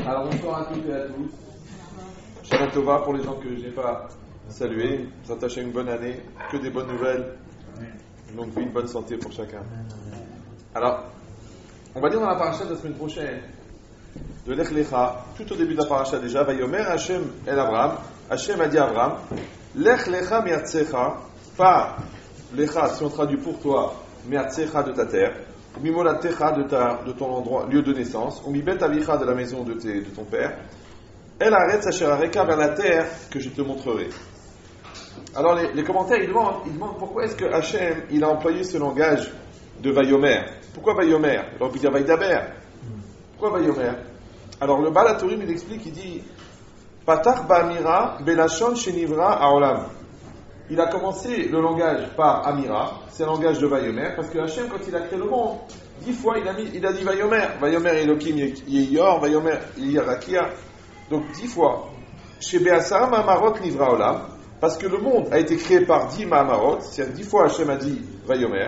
Alors bonsoir à toutes et à tous. Shana Tova pour les gens que je n'ai pas salués. S'attacher à une bonne année, que des bonnes nouvelles. Donc une bonne santé pour chacun. Alors, on va dire dans la paracha de la semaine prochaine, de Lech Lecha, tout au début de la paracha déjà, Vayomer Hashem el Abraham, Hashem a dit à Abraham, Lech Lecha mi'atzecha, pas Lecha, si on traduit pour toi, mi'atzecha de ta terre, ou mimolatecha de ton endroit, lieu de naissance, ou mibet avicha de la maison de ton père, el aretz asher areka, vers la terre que je te montrerai. Alors les commentaires, ils demandent pourquoi est-ce que Hashem, il a employé ce langage de Vayomer. Pourquoi Vayomer? Alors on peut dire Vaïdaber. Pourquoi Vayomer? Alors le Baal HaTurim, il explique, il dit Patach ba'amira belashon shenivra haolam. Il a commencé le langage par Amira, c'est un langage de Vayomer, parce que Hashem, quand il a créé le monde, 10 fois il a dit Vayomer. Vayomer Elokim Yeyor, Vayomer Yerakia. Donc 10 fois. Chez Be'asara Ma'amarot Nivra Olam, parce que le monde a été créé par 10 Ma'amarot, c'est-à-dire 10 fois Hashem a dit Vayomer.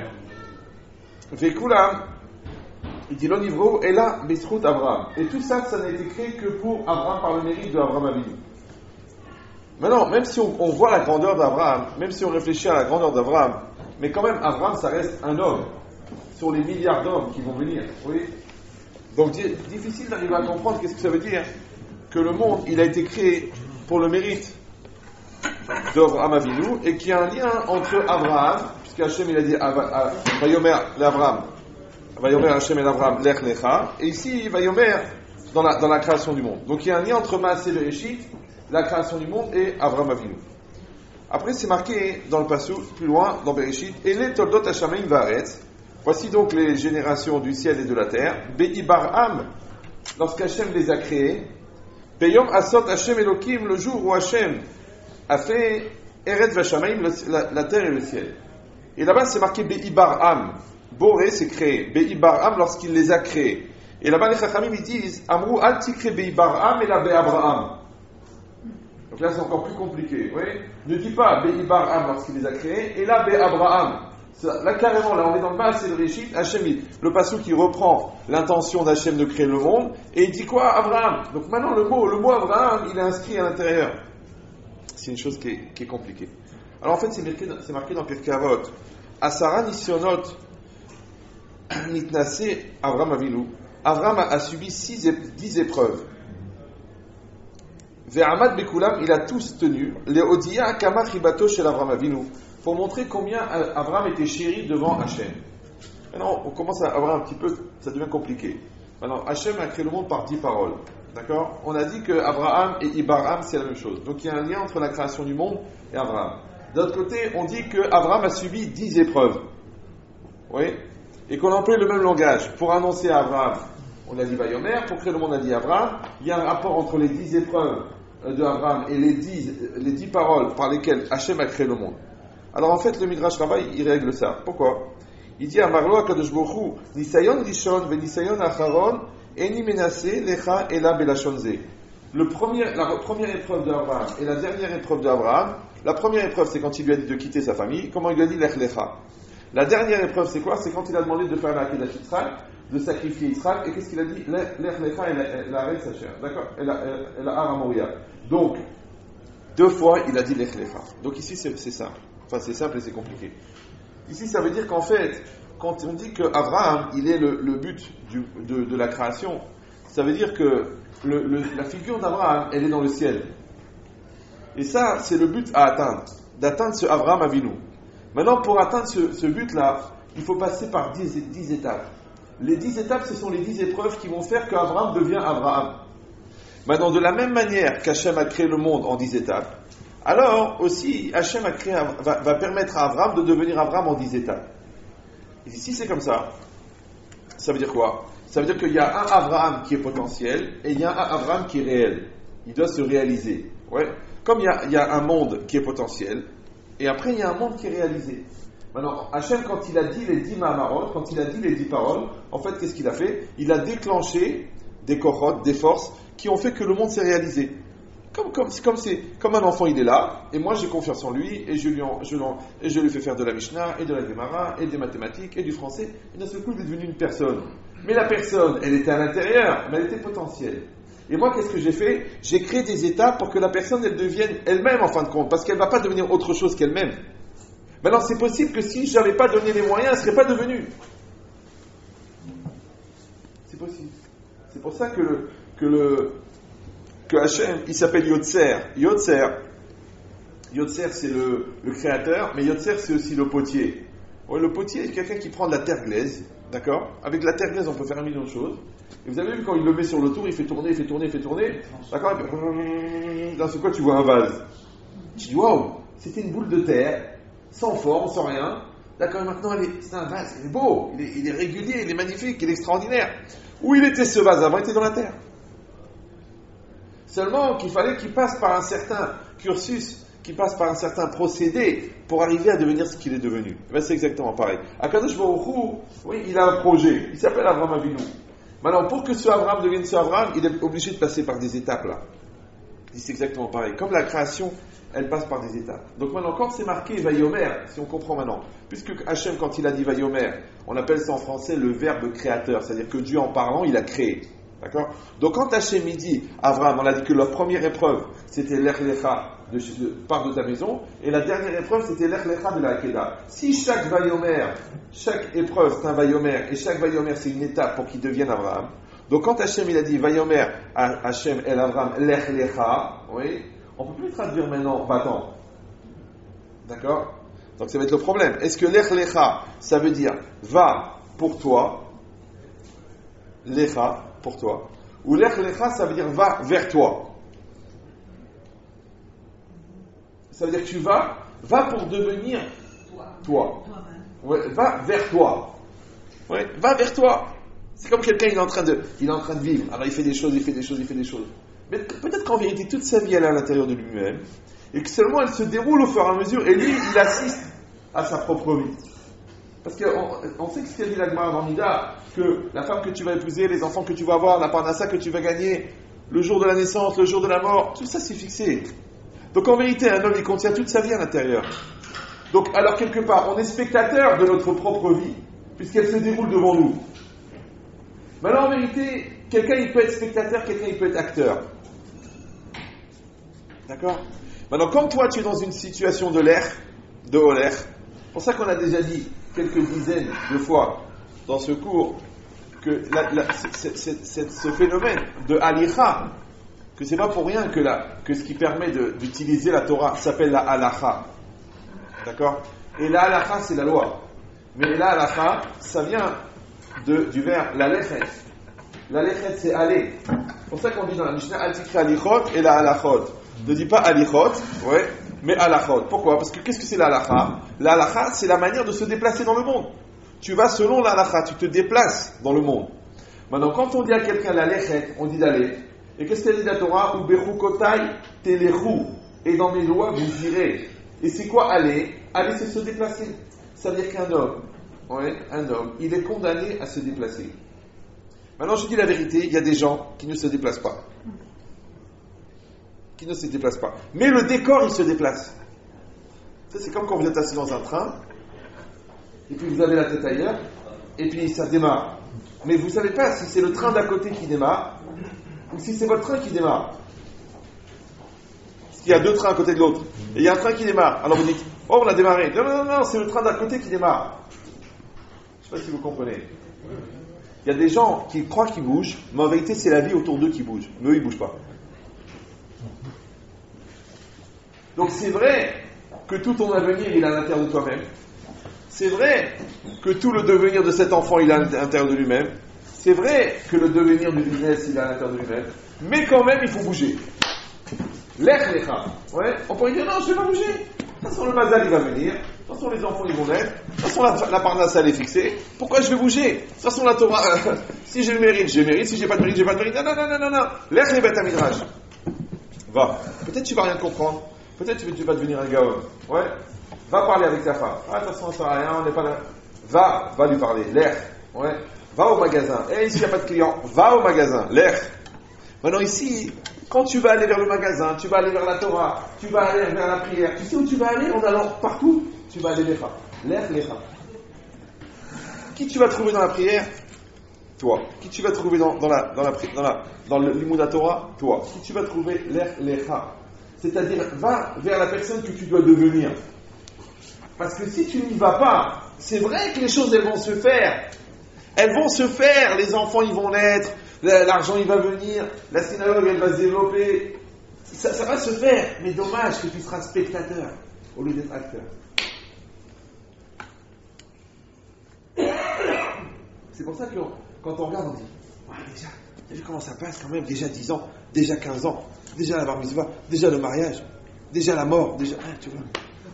Vekulam, il dit l'onivro, et là, Besrout Abraham. Et tout ça, ça n'a été créé que pour Abraham, par le mérite de Abraham Avinu. Maintenant, même si on voit la grandeur d'Abraham, même si on réfléchit à la grandeur d'Abraham, mais quand même, Abraham, ça reste un homme, sur les milliards d'hommes qui vont venir. Oui. Donc, difficile d'arriver à comprendre qu'est-ce que ça veut dire que le monde, il a été créé pour le mérite d'Abraham Avinu, et qu'il y a un lien entre Abraham, puisque Hashem, il a dit Vayomer l'Abraham, Vayomer Hashem et l'Abraham, Lech Lecha, et ici, Vayomer dans la création du monde. Donc il y a un lien entre Maaseh Bereshit, la création du monde, et Abraham Avinu. Après, c'est marqué dans le passage, plus loin, dans Bereshit, et les Toldot Hashamayim Vaaretz, voici donc les générations du ciel et de la terre, Be'ibarham, lorsqu'Hashem les a créés, Beyom Asot Hashem Elokim, le jour où Hashem a fait Eretz Vashamayim, la terre et le ciel. Et là-bas, c'est marqué Be'ibarham. Boré, c'est créé. Be'ibarham, lorsqu'il les a créés. Et là-bas, les Chachamim, ils disent Amrou al tikre Be'ibarham et la Be'abraham. Donc là, c'est encore plus compliqué. Oui. Ne dis pas Be'ibarham lorsqu'il les a créés, et là, Be'abraham. Là, carrément, là, on est dans le bas, c'est le Réchit. Hachem, le passage qui reprend l'intention d'Hachem de créer le monde, et il dit quoi? Abraham. Donc maintenant, le mot Abraham, il est inscrit à l'intérieur. C'est une chose qui est compliquée. Alors en fait, c'est marqué dans Pirkei Avot. Asara nisionot nitnase Avraham Avinu. Avraham a subi 10 épreuves. Ve'amad bekulam, il a tous tenu. Le'odia akama chibato shel Avraham Avinu. Pour montrer combien Avraham était chéri devant Hachem. Maintenant, on commence à avoir un petit peu, ça devient compliqué. Maintenant, Hachem a créé le monde par 10 paroles. D'accord? On a dit que Abraham et Ibarham, c'est la même chose. Donc il y a un lien entre la création du monde et Abraham. D'un autre côté, on dit que Abraham a subi 10 épreuves. Oui? Et qu'on a employé le même langage. Pour annoncer à Abraham, on a dit Vayomer, pour créer le monde, on a dit Abraham. Il y a un rapport entre les 10 épreuves de Abraham et les 10 paroles par lesquelles Hachem a créé le monde. Alors en fait, le Midrash Rabbah, il règle ça. Pourquoi? Il dit Amarlo HaKadosh Baruch Hu, Nisayon Rishon ve Nisayon Acharon, Eni menase lecha ela belashonze. La première épreuve d'Abraham et la dernière épreuve d'Abraham. La première épreuve, c'est quand il lui a dit de quitter sa famille. Comment il lui a dit lech lecha? La dernière épreuve, c'est quoi? C'est quand il a demandé de faire la Kedah Yitzhak, de sacrifier Yitzhak. Et qu'est-ce qu'il a dit? Lech lecha et la reine Sacher. D'accord? Et la Har Moria. Donc 2 fois, il a dit lech lecha. Donc ici, c'est simple. Enfin, c'est simple et c'est compliqué. Ici, ça veut dire qu'en fait, quand on dit qu'Abraham, il est le but de la création, ça veut dire que la figure d'Abraham, elle est dans le ciel. Et ça, c'est le but à atteindre, d'atteindre ce Abraham Avinu. Maintenant, pour atteindre ce but-là, il faut passer par 10 étapes. Les 10 étapes, ce sont les 10 épreuves qui vont faire qu'Abraham devient Abraham. Maintenant, de la même manière qu'Hachem a créé le monde en 10 étapes, alors aussi, Hachem va permettre à Abraham de devenir Abraham en 10 étapes. Et si c'est comme ça, ça veut dire quoi? Ça veut dire qu'il y a un Abraham qui est potentiel et il y a un Abraham qui est réel. Il doit se réaliser. Ouais. Comme il y a un monde qui est potentiel et après il y a un monde qui est réalisé. Maintenant, Hachem, quand il a dit les 10 Mahamarot, quand il a dit les 10 paroles, en fait, qu'est-ce qu'il a fait? Il a déclenché des kohot, des forces qui ont fait que le monde s'est réalisé. Comme un enfant, il est là, et moi j'ai confiance en lui, et je lui fais faire de la Mishnah, et de la Gemara, et des mathématiques, et du français, et d'un seul coup il est devenu une personne. Mais la personne, elle était à l'intérieur, mais elle était potentielle. Et moi, qu'est-ce que j'ai fait? J'ai créé des étapes pour que la personne, elle devienne elle-même en fin de compte, parce qu'elle ne va pas devenir autre chose qu'elle-même. Maintenant, c'est possible que si je n'avais pas donné les moyens, elle ne serait pas devenue. C'est possible. C'est pour ça que Hachem, il s'appelle Yotzer. Yotzer, c'est le créateur, mais Yotzer, c'est aussi le potier. Ouais, le potier, c'est quelqu'un qui prend de la terre glaise, d'accord? Avec de la terre glaise, on peut faire 1 million de choses. Et vous avez vu, quand il le met sur le tour, il fait tourner, d'accord? Et puis, dans ce cas, tu vois un vase. Tu dis, waouh, c'était une boule de terre, sans forme, sans rien. D'accord, et maintenant, c'est un vase, il est beau, il est régulier, il est magnifique, il est extraordinaire. Où il était ce vase avant? Il était dans la terre. Seulement qu'il fallait qu'il passe par un certain cursus, qu'il passe par un certain procédé pour arriver à devenir ce qu'il est devenu. Ben, c'est exactement pareil. Akadosh Baruch Hu, oui, il a un projet. Il s'appelle Avraham Avinu. Maintenant, pour que ce Avraham devienne ce Avraham, il est obligé de passer par des étapes là. C'est exactement pareil. Comme la création, elle passe par des étapes. Donc maintenant, quand c'est marqué Vayomer, si on comprend maintenant, puisque Hachem, quand il a dit Vayomer, on appelle ça en français le verbe créateur, c'est-à-dire que Dieu, en parlant, il a créé. D'accord? Donc quand Hachem il dit Avraham, on a dit que la première épreuve, c'était l'Ech Lecha, part de ta maison, et la dernière épreuve, c'était l'Ech Lecha de la Hakeda. Si chaque Vayomer, chaque épreuve, c'est un Vayomer, et chaque Vayomer, c'est une étape pour qu'il devienne Avraham. Donc quand Hachem il a dit Vayomer à Hachem el Avraham l'Ech Lecha, oui, on ne peut plus traduire maintenant va-t'en. D'accord? Donc ça va être le problème. Est-ce que l'Ech Lecha, ça veut dire va pour toi, Lecha, pour toi, ou l'Ech Lecha, ça veut dire va vers toi. Ça veut dire que tu vas pour devenir toi. Ouais, va vers toi. Ouais, va vers toi. C'est comme quelqu'un, il est en train de vivre. Alors il fait des choses. Mais peut-être qu'en vérité, toute sa vie, elle est à l'intérieur de lui-même, et que seulement elle se déroule au fur et à mesure, et lui, il assiste à sa propre vie. Parce qu'on sait que ce qu'a dit la Gemara dans Nida, que la femme que tu vas épouser, les enfants que tu vas avoir, la parnassa que tu vas gagner, le jour de la naissance, le jour de la mort, tout ça c'est fixé. Donc en vérité, un homme, il contient toute sa vie à l'intérieur. Donc alors quelque part, on est spectateur de notre propre vie, puisqu'elle se déroule devant nous. Maintenant en vérité, quelqu'un il peut être spectateur, quelqu'un il peut être acteur. D'accord? Maintenant comme toi tu es dans une situation de l'air, de Holer, c'est pour ça qu'on a déjà dit quelques dizaines de fois dans ce cours que ce phénomène de halicha, que c'est pas pour rien que ce qui permet d'utiliser la Torah s'appelle la halacha. D'accord? Et la halacha c'est la loi. Mais la halacha, ça vient du verbe la lechet. La lechet c'est aller. C'est pour ça qu'on dit dans la Mishnah al tikra alichot et la halachot. Ne dis pas alichot, ouais, mais halachot. Pourquoi? Parce que qu'est-ce que c'est la halacha? La halacha c'est la manière de se déplacer dans le monde. Tu vas selon la halacha, tu te déplaces dans le monde. Maintenant quand on dit à quelqu'un la lechet, on dit d'aller. Et qu'est-ce qu'elle dit la Torah? Ubechukotai telechu. Et dans mes lois vous irez. Et c'est quoi aller? Aller c'est se déplacer. Ça veut dire qu'un homme, il est condamné à se déplacer. Maintenant, je dis la vérité, il y a des gens qui ne se déplacent pas. Mais le décor, il se déplace. Ça, c'est comme quand vous êtes assis dans un train, et puis vous avez la tête ailleurs, et puis ça démarre. Mais vous ne savez pas si c'est le train d'à côté qui démarre, ou si c'est votre train qui démarre. Parce qu'il y a 2 trains à côté de l'autre. Et il y a un train qui démarre. Alors vous dites, oh, on a démarré. Non, c'est le train d'à côté qui démarre. Je ne sais pas si vous comprenez. Il y a des gens qui croient qu'ils bougent, mais en vérité, c'est la vie autour d'eux qui bouge. Mais eux, ils ne bougent pas. Donc c'est vrai que tout ton avenir, il est à l'intérieur de toi-même. C'est vrai que tout le devenir de cet enfant, il est à l'intérieur de lui-même. C'est vrai que le devenir du business, il est à l'intérieur de lui-même. Mais quand même, il faut bouger. L'ech lecha. Ouais, on pourrait dire non, je ne vais pas bouger. De toute façon, le mazal, il va venir. De toute façon, les enfants, ils vont naître. De toute façon, la parnasse, elle est fixée. Pourquoi je vais bouger? De toute façon, la Torah, si j'ai le mérite, j'ai le mérite. Si j'ai pas de mérite, j'ai pas de mérite. Non. L'ech le bet midrash. Va. Peut-être tu vas rien comprendre. Peut-être que tu vas devenir un gaon. Ouais. Va parler avec ta femme. Ah, de toute façon, ça sert à rien, on n'est pas là. Va lui parler. L'ech. Ouais. Va au magasin. Ici, il n'y a pas de client. Va au magasin. L'ech. Maintenant, ici, quand tu vas aller vers le magasin, tu vas aller vers la Torah, tu vas aller vers la prière. Tu sais où tu vas aller en allant partout? Tu vas aller l'Echa. L'Ech, l'Echa. Qui tu vas trouver dans la prière? Toi. Qui tu vas trouver dans le Limud Torah? Toi. Qui tu vas trouver? Lech lecha. C'est-à-dire, va vers la personne que tu dois devenir. Parce que si tu n'y vas pas, c'est vrai que les choses, elles vont se faire. Elles vont se faire. Les enfants, ils vont naître. L'argent, il va venir. La synagogue, elle va se développer. Ça va se faire. Mais dommage que tu seras spectateur au lieu d'être acteur. C'est pour ça que quand on regarde, on dit déjà comment ça passe quand même, déjà 10 ans, déjà 15 ans, déjà la bar mitzvah, déjà le mariage, déjà la mort, déjà. Tu vois.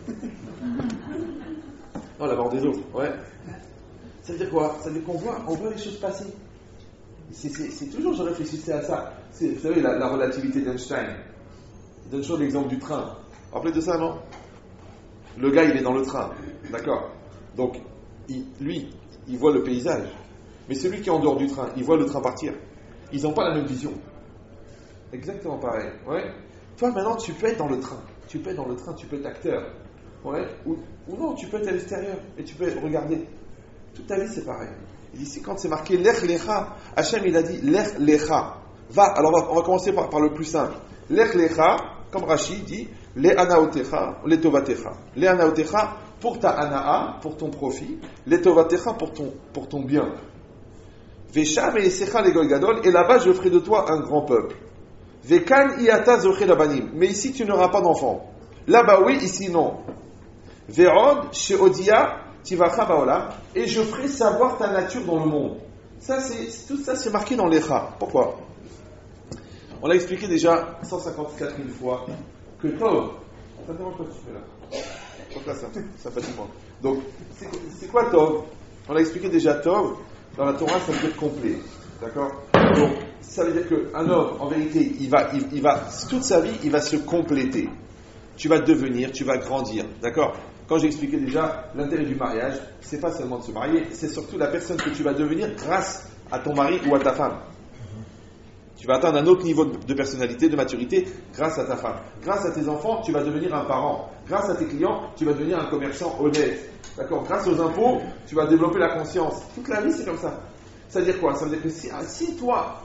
Non, la mort des autres, ouais. Ça veut dire quoi? Ça veut dire qu'on voit les choses passer. C'est toujours, je réfléchissais à ça. Vous savez, la relativité d'Einstein. Il donne toujours l'exemple du train. Vous vous rappelez de ça, non? Le gars, il est dans le train, d'accord? Donc, lui, il voit le paysage. Mais celui qui est en dehors du train, il voit le train partir. Ils n'ont pas la même vision. Exactement pareil. Ouais. Toi, maintenant, tu peux être dans le train. Tu peux être acteur. Ouais. Ou non, tu peux être à l'extérieur. Et tu peux regarder. Toute ta vie, c'est pareil. Ici, quand c'est marqué Lech Lecha, Hachem, il a dit Lech Lecha. Va. Alors, on va commencer par le plus simple. Lech Lecha, comme Rashi dit, Le Anaotecha, Le Tovatecha. Le Anaotecha, pour ta Anaa, pour ton profit. Le Tovatecha, pour ton bien. Vesham et Secha le Goy Gadol, et là-bas je ferai de toi un grand peuple. Vekan iata zoche labanim, mais ici tu n'auras pas d'enfant. Là-bas oui, ici non. Ve'od sheodia tivacha baolam, et je ferai savoir ta nature dans le monde. Tout ça c'est marqué dans l'Echa. Pourquoi? On l'a expliqué déjà 154 000 fois que Tov. Ça te dérange pas ce que tu fais là? Donc là ça fatigue moi. Donc c'est quoi Tov? On l'a expliqué déjà Tov. Dans la Torah, ça veut dire complet. D'accord? Donc, ça veut dire qu'un homme, en vérité, il va, toute sa vie, il va se compléter. Tu vas devenir, tu vas grandir. D'accord? Quand j'ai expliqué déjà, l'intérêt du mariage, c'est pas seulement de se marier, c'est surtout la personne que tu vas devenir grâce à ton mari ou à ta femme. Tu vas atteindre un autre niveau de personnalité, de maturité, grâce à ta femme. Grâce à tes enfants, tu vas devenir un parent. Grâce à tes clients, tu vas devenir un commerçant honnête. D'accord? Grâce aux impôts, tu vas développer la conscience. Toute la vie, c'est comme ça. Ça veut dire quoi? Ça veut dire que si toi,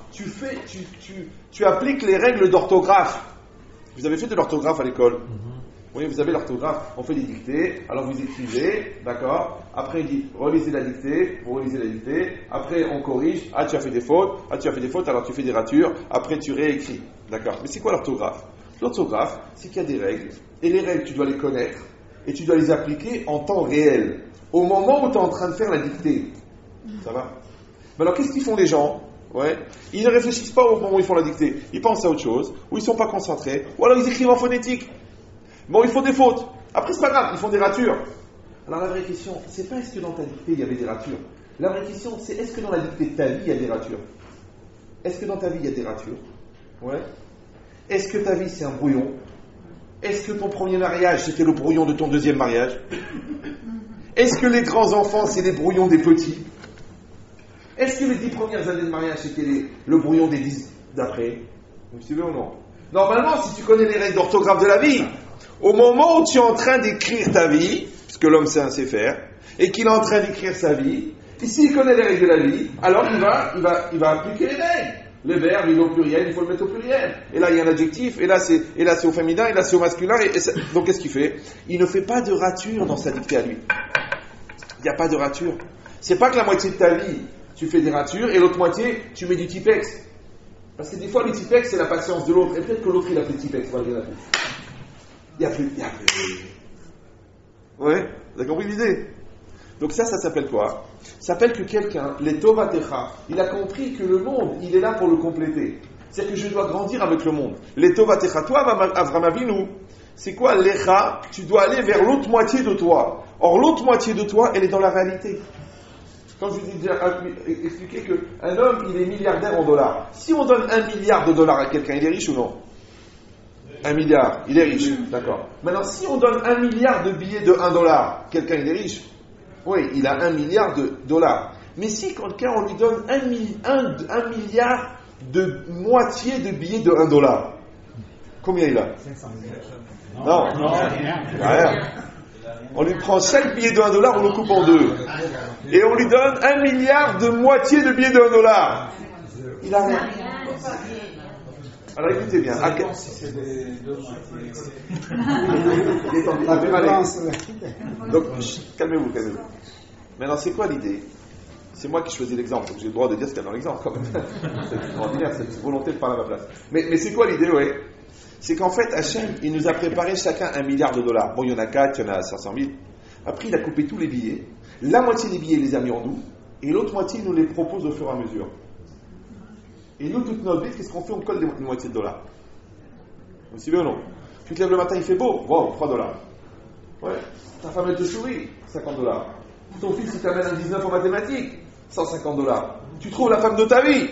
tu appliques les règles d'orthographe. Vous avez fait de l'orthographe à l'école? Oui, vous avez l'orthographe. On fait des dictées. Alors vous écrivez, d'accord? Après, il dit, relisez la dictée. Vous relisez la dictée. Après, on corrige. Ah, tu as fait des fautes. Ah, tu as fait des fautes. Alors tu fais des ratures. Après, tu réécris. D'accord? Mais c'est quoi l'orthographe? L'orthographe, c'est qu'il y a des règles. Et les règles, tu dois les connaître. Et tu dois les appliquer en temps réel. Au moment où tu es en train de faire la dictée. Ça va? Mais alors, qu'est-ce qu'ils font les gens? Ouais. Ils ne réfléchissent pas au moment où ils font la dictée. Ils pensent à autre chose. Ou ils ne sont pas concentrés. Ou alors ils écrivent en phonétique. Bon, ils font des fautes. Après, c'est pas grave, ils font des ratures. Alors, la vraie question, c'est pas est-ce que dans ta dictée, il y avait des ratures. La vraie question, c'est est-ce que dans la dictée de ta vie, il y a des ratures? Est-ce que dans ta vie, il y a des ratures? Ouais. Est-ce que ta vie, c'est un brouillon? Est-ce que ton premier mariage, c'était le brouillon de ton deuxième mariage? Est-ce que les grands enfants, c'est les brouillons des petits? Est-ce que les 10 premières années de mariage, c'était le brouillon des 10 d'après? Vous me suivez ou non? Normalement, si tu connais les règles d'orthographe de la vie, au moment où tu es en train d'écrire ta vie, parce que l'homme c'est un faire, et qu'il est en train d'écrire sa vie, et s'il connaît les règles de la vie, alors il va appliquer les règles. Le verbe, il est au pluriel, il faut le mettre au pluriel. Et là, il y a un adjectif, et là, c'est au féminin, et là, c'est au masculin. Donc, qu'est-ce qu'il fait? Il ne fait pas de rature dans sa dictée à lui. Il n'y a pas de rature. C'est pas que la moitié de ta vie, tu fais des ratures, et l'autre moitié, tu mets du typex. Parce que des fois, le typex, c'est la patience de l'autre. Et peut-être que l'autre, il a plus de typex. Voilà, il a plus. Il n'y a plus. Ouais, vous avez compris l'idée? Donc ça s'appelle quoi? Ça s'appelle que quelqu'un, les Tovatecha, il a compris que le monde, il est là pour le compléter. C'est-à-dire que je dois grandir avec le monde. Les Tovatecha, toi, Avraham Avinu, c'est quoi l'Echa? Tu dois aller vers l'autre moitié de toi. Or, l'autre moitié de toi, elle est dans la réalité. Quand je vous ai déjà expliqué qu'un homme, il est milliardaire en dollars. Si on donne 1 milliard de dollars à quelqu'un, il est riche ou non? 1 milliard, il est riche, d'accord. Maintenant, si on donne 1 milliard de billets de 1 dollar, quelqu'un, il est riche? Oui, il a 1 milliard de dollars. Mais si quelqu'un, on lui donne 1 milliard de moitié de billets de 1 dollar, combien il a? 500 000. Non, rien. On lui prend chaque billet de $1, on le coupe en deux. Et on lui donne 1 milliard de moitié de billets de $1. Il a rien. Alors écoutez bien. Donc, calmez-vous. Maintenant, c'est quoi l'idée? C'est moi qui choisis l'exemple, donc j'ai le droit de dire ce qu'il y a dans l'exemple quand même. C'est extraordinaire, cette volonté de parler à ma place. Mais c'est quoi l'idée, ouais? C'est qu'en fait, Hachem, il nous a préparé chacun $1 milliard. Bon, il y en a 4, il y en a 500 000. Après, il a coupé tous les billets. La moitié des billets, il les a mis en nous. Et l'autre moitié, il nous les propose au fur et à mesure. Et nous, toute notre vie, qu'est-ce qu'on fait? On colle des moitiés de dollars. Vous suivez ou non? Tu te lèves le matin, il fait beau. Wow, $3. Ouais. Ta femme, elle te sourit. $50. Ton fils, il t'amène un 19 en mathématiques. $150. Tu trouves la femme de ta vie.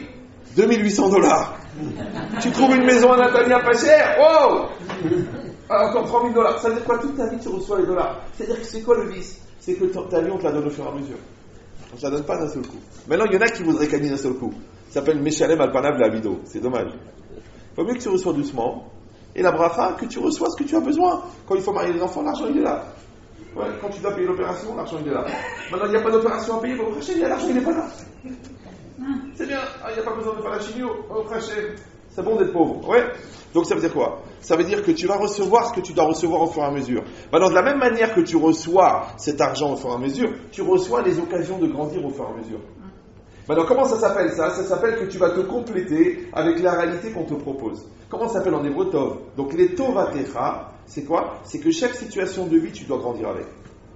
$2 800. Tu trouves une maison à Nathalie pas chère. Wow! Encore $3 000. Ça veut dire quoi? Toute ta vie, tu reçois les dollars. C'est-à-dire que c'est quoi le vice? C'est que ta vie, on te la donne au fur et à mesure. On ne te la donne pas d'un seul coup. Maintenant, il y en a qui voudraient gagner d'un seul coup. Ça s'appelle Meshalem Alpanav la Vido. C'est dommage. Il vaut mieux que tu reçois doucement. Et la bracha, que tu reçois ce que tu as besoin. Quand il faut marier les enfants, l'argent, il est là. Ouais, quand tu dois payer l'opération, l'argent, il est là. Maintenant, il n'y a pas d'opération à payer. Au prochain, l'argent, il n'est pas là. C'est bien. Il n'y a pas besoin de faire la chimio. Au prochain, c'est bon d'être pauvre. Ouais. Donc, ça veut dire quoi? Ça veut dire que tu vas recevoir ce que tu dois recevoir au fur et à mesure. Maintenant, de la même manière que tu reçois cet argent au fur et à mesure, tu reçois les occasions de grandir au fur et à mesure. Maintenant, comment ça s'appelle ça? Ça s'appelle que tu vas te compléter avec la réalité qu'on te propose. Comment ça s'appelle en hébreu? Tov. Donc les Tovatecha, c'est quoi? C'est que chaque situation de vie, tu dois grandir avec.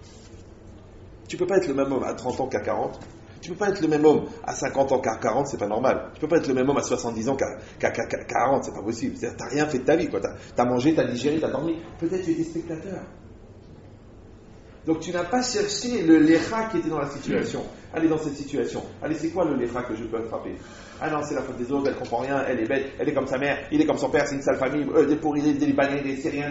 Tu ne peux pas être le même homme à 30 ans qu'à 40. Tu ne peux pas être le même homme à 50 ans qu'à 40, c'est pas normal. Tu ne peux pas être le même homme à 70 ans qu'à 40, c'est pas possible. C'est-à-dire, tu n'as rien fait de ta vie, quoi. Tu as mangé, tu as digéré, tu as dormi. Peut-être tu étais spectateur. Donc tu n'as pas cherché le lécha qui était dans la situation. Allez dans cette situation. Allez, c'est quoi le lécha que je peux attraper? Ah non, c'est la faute des autres, elle ne comprend rien, elle est bête, elle est comme sa mère, il est comme son père, c'est une sale famille, des pourris, des Libanais, des Syriens.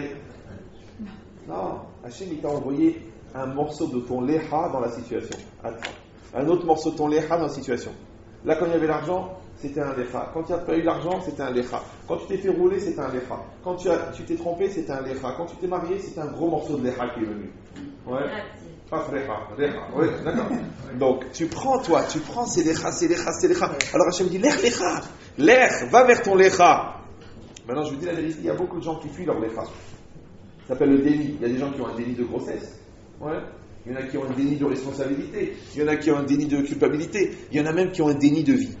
Non, Hachem, il t'a envoyé un morceau de ton lécha dans la situation. Un autre morceau de ton lécha dans la situation. Là, quand il y avait l'argent, c'était un lécha. Quand tu n'as pas eu l'argent, c'était un lécha. Quand tu t'es fait rouler, c'était un lécha. Quand tu t'es trompé, c'était un lécha. Quand tu t'es marié, c'était un gros morceau de lécha qui est venu. Ouais. Pas lécha. Oui, d'accord. Donc, tu prends ces lécha. Alors Hachem dit, lécha. Va vers ton lécha. Maintenant, je vous dis la vérité, il y a beaucoup de gens qui fuient leur lécha. Ça s'appelle le déni. Il y a des gens qui ont un déni de grossesse. Ouais. Il y en a qui ont un déni de responsabilité. Il y en a qui ont un déni de culpabilité. Il y en a même qui ont un déni de vie.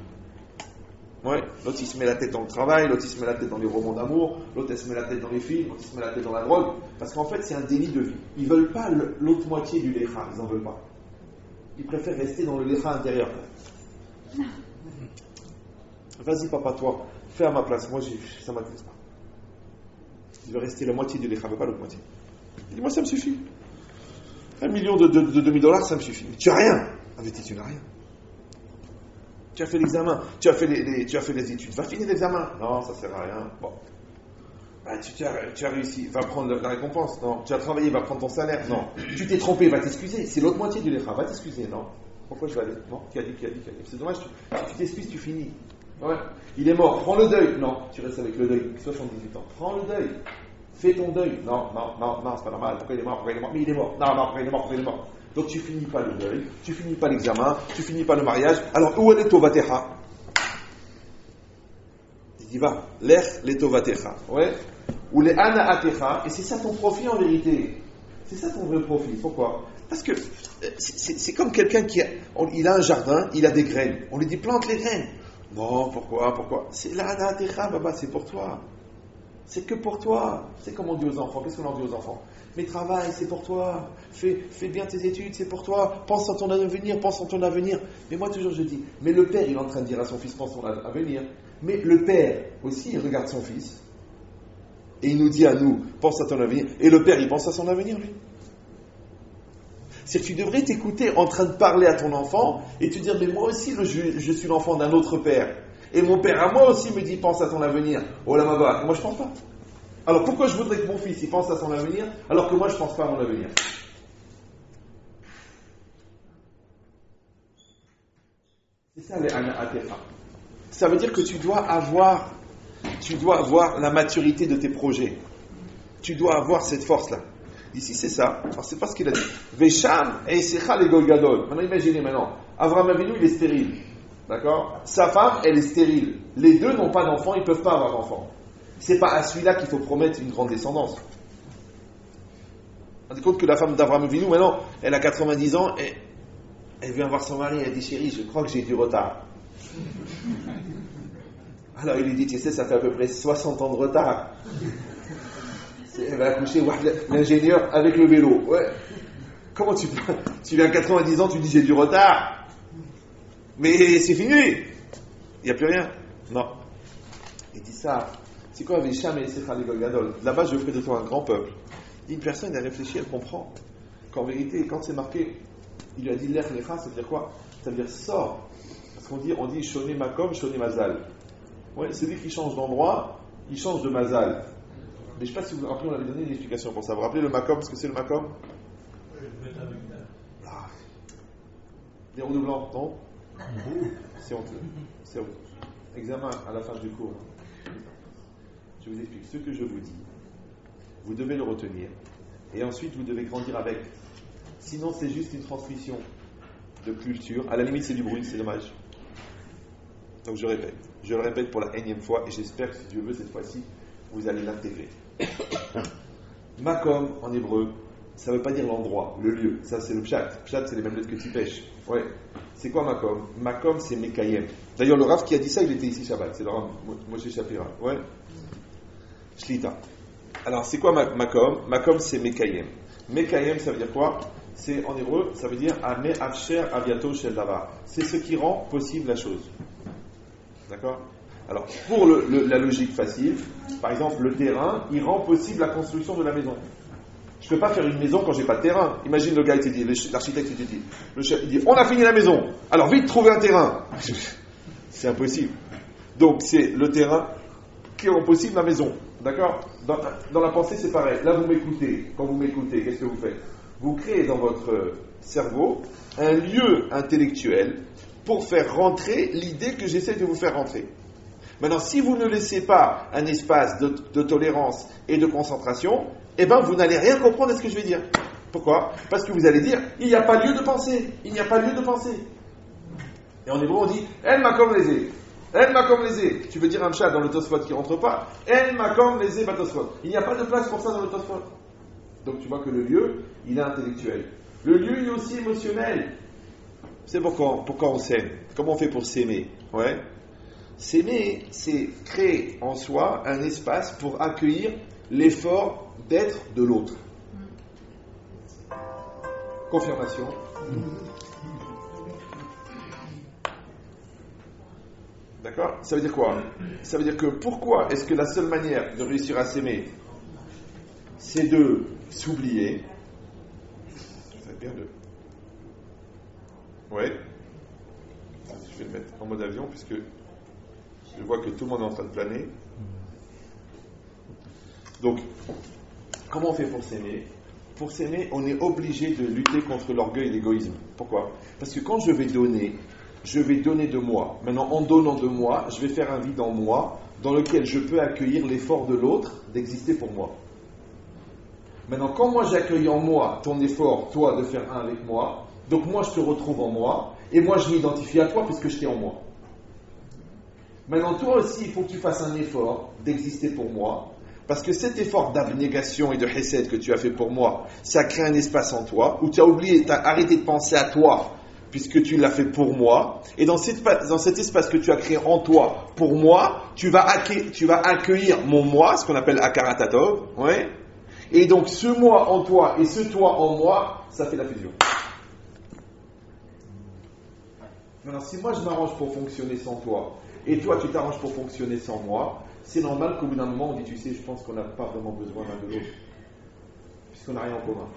Ouais. L'autre il se met la tête dans le travail, l'autre il se met la tête dans les romans d'amour, l'autre il se met la tête dans les films, l'autre il se met la tête dans la drogue. Parce qu'en fait c'est un déni de vie. Ils ne veulent pas l'autre moitié du lécha, ils n'en veulent pas. Ils préfèrent rester dans le lécha intérieur. Vas-y papa, toi, fais à ma place. Moi ça ne m'intéresse pas. Je veux rester la moitié du lécha, mais pas l'autre moitié. Il dit moi ça me suffit. 1 million de $2000, ça me suffit. Mais tu n'as rien. En vérité, tu n'as rien. Tu as fait l'examen, tu as fait les études. Va finir l'examen. Non, ça ne sert à rien. Bon. Bah, tu as réussi. Va prendre la récompense. Non. Tu as travaillé, va prendre ton salaire. Non. Tu t'es trompé, va t'excuser. C'est l'autre moitié du lécha. Va t'excuser. Non. Pourquoi je vais aller? Non. Qui a dit. C'est dommage. Tu t'excuses, tu finis. Ouais. Il est mort. Prends le deuil. Non. Tu restes avec le deuil. 78 ans. Prends le deuil. Fais ton deuil. Non, c'est pas normal. Pourquoi il est mort? Mais il est mort. Non, pourquoi il est mort? Donc tu finis pas le deuil, tu finis pas l'examen, tu finis pas le mariage. Alors où est les tovatecha? Il dit va, les tovatecha. Ouais. Ou les anaatecha. Et c'est ça ton profit en vérité. C'est ça ton vrai profit. Pourquoi? Parce que c'est comme quelqu'un il a un jardin, il a des graines. On lui dit plante les graines. Non, pourquoi? C'est l'anaatecha, baba, c'est pour toi. C'est que pour toi. C'est comme on dit aux enfants. Qu'est-ce qu'on leur dit aux enfants? Mais travaille, c'est pour toi. Fais bien tes études, c'est pour toi. Pense à ton avenir. Mais moi, toujours, je dis, mais le père, il est en train de dire à son fils, pense à ton avenir. Mais le père, aussi, il regarde son fils. Et il nous dit à nous, pense à ton avenir. Et le père, il pense à son avenir, lui. C'est que tu devrais t'écouter en train de parler à ton enfant et te dire, mais moi aussi, je suis l'enfant d'un autre père. Et mon père à moi aussi me dit, pense à ton avenir. Oh là, ma moi je pense pas. Alors pourquoi je voudrais que mon fils il pense à son avenir alors que moi je pense pas à mon avenir? C'est ça les anaatecha. Ça veut dire que tu dois avoir la maturité de tes projets. Tu dois avoir cette force-là. Ici, c'est ça. Alors, c'est pas ce qu'il a dit. Vesham et Secha le Goy Gadol. Maintenant, imaginez maintenant. Avraham Avinu, il est stérile. D'accord? Sa femme, elle est stérile. Les deux n'ont pas d'enfants, ils ne peuvent pas avoir d'enfants. C'est pas à celui-là qu'il faut promettre une grande descendance. Rendez compte que la femme d'Avraham Avinu, maintenant, elle a 90 ans et elle vient voir son mari, elle dit chérie, je crois que j'ai du retard. Alors il lui dit, tu sais, ça fait à peu près 60 ans de retard. Elle va accoucher, l'ingénieur avec le vélo. Ouais. Comment tu viens à 90 ans, tu dis j'ai du retard. Mais c'est fini. Il n'y a plus rien. Non. Il dit ça. C'est quoi Vesham et Secha le Goy Gadol? Là-bas, je ferai de toi un grand peuple. Une personne, elle réfléchit, elle comprend qu'en vérité, quand c'est marqué, il lui a dit l'Ech Lecha, ça veut dire quoi? Ça veut dire sors. Parce qu'on dit Shoné Makom, Shoné Mazal. Ouais, celui qui change d'endroit, il change de Mazal. Mais je ne sais pas si vous vous rappelez, on avait donné une explication pour ça. Vous vous rappelez le Makom, ce que c'est le Makom? Les roues de blanc, non? C'est honteux. C'est honteux. Examen à la fin du cours. Je vous explique. Ce que je vous dis, vous devez le retenir. Et ensuite, vous devez grandir avec. Sinon, c'est juste une transmission de culture. À la limite, c'est du bruit, c'est dommage. Donc, je répète. Je le répète pour la énième fois. Et j'espère que, si Dieu veut, cette fois-ci, vous allez l'intégrer. Makom, en hébreu, ça ne veut pas dire l'endroit, le lieu. Ça, c'est le pshat. Pshat, c'est les mêmes lettres que tu pêches. Ouais. C'est quoi Makom? Makom, c'est Mekayem. D'ailleurs, le Rav qui a dit ça, il était ici Shabbat. C'est le Rav Moshe Shapira. Ouais. Shlita. Alors, c'est quoi Makom? Makom, c'est Mekayem. Mekayem, ça veut dire quoi? C'est, en hébreu, ça veut dire Ame Afsher Aviato Shel Davar. C'est ce qui rend possible la chose. D'accord? Alors, pour la logique facile, par exemple, le terrain, il rend possible la construction de la maison. Je ne peux pas faire une maison quand je n'ai pas de terrain. Imagine le gars, il te dit, l'architecte, il te dit, le chef, il dit, on a fini la maison, alors vite, trouvez un terrain. C'est impossible. Donc, c'est le terrain qui rend possible la maison. D'accord? Dans la pensée, c'est pareil. Là, vous m'écoutez. Quand vous m'écoutez, qu'est-ce que vous faites? Vous créez dans votre cerveau un lieu intellectuel pour faire rentrer l'idée que j'essaie de vous faire rentrer. Maintenant, si vous ne laissez pas un espace de tolérance et de concentration, eh bien, vous n'allez rien comprendre de ce que je vais dire. Pourquoi? Parce que vous allez dire, il n'y a pas lieu de penser. Il n'y a pas lieu de penser. Et en hébreu, on dit, El makom lezé. El makom lezé. Tu veux dire un pshat dans le Tosfot qui ne rentre pas? El makom lezé batosfot. Il n'y a pas de place pour ça dans le Tosfot. Donc, tu vois que le lieu, il est intellectuel. Le lieu, il est aussi émotionnel. C'est pourquoi on s'aime. Comment on fait pour s'aimer? Ouais. S'aimer, c'est créer en soi un espace pour accueillir l'effort d'être de l'autre. Confirmation. D'accord? Ça veut dire quoi? Ça veut dire que pourquoi est-ce que la seule manière de réussir à s'aimer, c'est de s'oublier? Ça fait bien de... Ouais. Je vais le mettre en mode avion puisque je vois que tout le monde est en train de planer. Donc, comment on fait pour s'aimer? Pour s'aimer, on est obligé de lutter contre l'orgueil et l'égoïsme. Pourquoi? Parce que quand je vais donner de moi. Maintenant, en donnant de moi, je vais faire un vide en moi dans lequel je peux accueillir l'effort de l'autre d'exister pour moi. Maintenant, quand moi j'accueille en moi ton effort, toi, de faire un avec moi, donc moi je te retrouve en moi, et moi je m'identifie à toi puisque je t'ai en moi. Maintenant, toi aussi, il faut que tu fasses un effort d'exister pour moi, parce que cet effort d'abnégation et de chesed que tu as fait pour moi, ça crée un espace en toi, où tu as oublié, tu as arrêté de penser à toi, puisque tu l'as fait pour moi, et dans cet espace que tu as créé en toi, pour moi, tu vas accueillir mon moi, ce qu'on appelle Akaratatov, ouais, et donc ce moi en toi et ce toi en moi, ça fait la fusion. Maintenant, si moi je m'arrange pour fonctionner sans toi, et toi tu t'arranges pour fonctionner sans moi, c'est normal qu'au bout d'un moment on dit, tu sais, je pense qu'on n'a pas vraiment besoin l'un de l'autre, puisqu'on n'a rien en commun.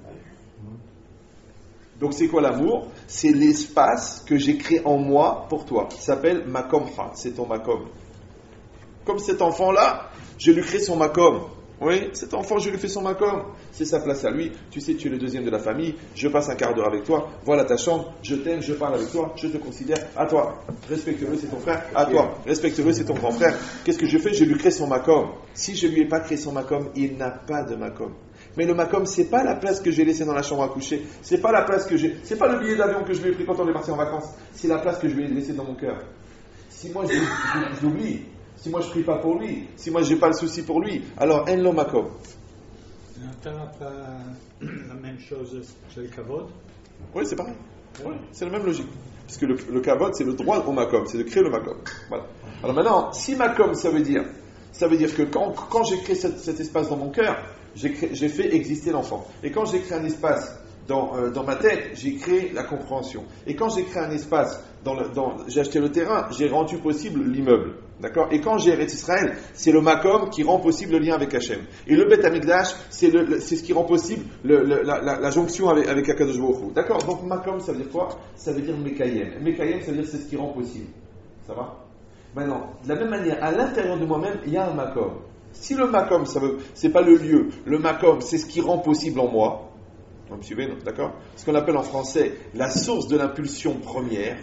Donc c'est quoi l'amour? C'est l'espace que j'ai créé en moi pour toi. Ça s'appelle Makom Ha, c'est ton Makom. Comme cet enfant-là, je lui crée son Makom. Oui, cet enfant, je lui fais son Makom. C'est sa place à lui. Tu sais, tu es le deuxième de la famille. Je passe un quart d'heure avec toi. Voilà ta chambre. Je t'aime, je parle avec toi. Je te considère. À toi. Respecte-le, c'est ton frère. À toi. Respecte-le, c'est ton grand frère. Qu'est-ce que je fais? Je lui crée son Makom. Si je ne lui ai pas créé son Makom, il n'a pas de Makom. Mais le makom, c'est pas la place que j'ai laissée dans la chambre à coucher. C'est pas la place que j'ai. C'est pas le billet d'avion que je lui ai pris quand on est parti en vacances. C'est la place que je lui ai laissée dans mon cœur. Si moi je l'oublie, si moi je prie pas pour lui, si moi j'ai pas le souci pour lui, alors en lo makom. Tu n'as pas la même chose chez le kavod? Oui, c'est pareil. Oui, c'est la même logique. Parce que le kavod, c'est le droit au makom, c'est de créer le makom. Voilà. Alors maintenant, si makom, ça veut dire que quand j'ai créé cet espace dans mon cœur, j'ai fait exister l'enfant. Et quand j'ai créé un espace dans ma tête, j'ai créé la compréhension. Et quand j'ai créé un espace, j'ai acheté le terrain, j'ai rendu possible l'immeuble. D'accord? Et quand j'ai Eretz Israël, c'est le makom qui rend possible le lien avec Hachem. Et le Bet Amikdash, c'est ce qui rend possible la jonction avec Akadosh Baruch Hu. D'accord? Donc makom, ça veut dire quoi? Ça veut dire Mekayem. Mekayem, ça veut dire c'est ce qui rend possible. Ça va? Maintenant, de la même manière, à l'intérieur de moi-même, il y a un makom. Si le makom, c'est pas le lieu, le makom, c'est ce qui rend possible en moi. Vous me suivez, non? D'accord? Ce qu'on appelle en français la source de l'impulsion première.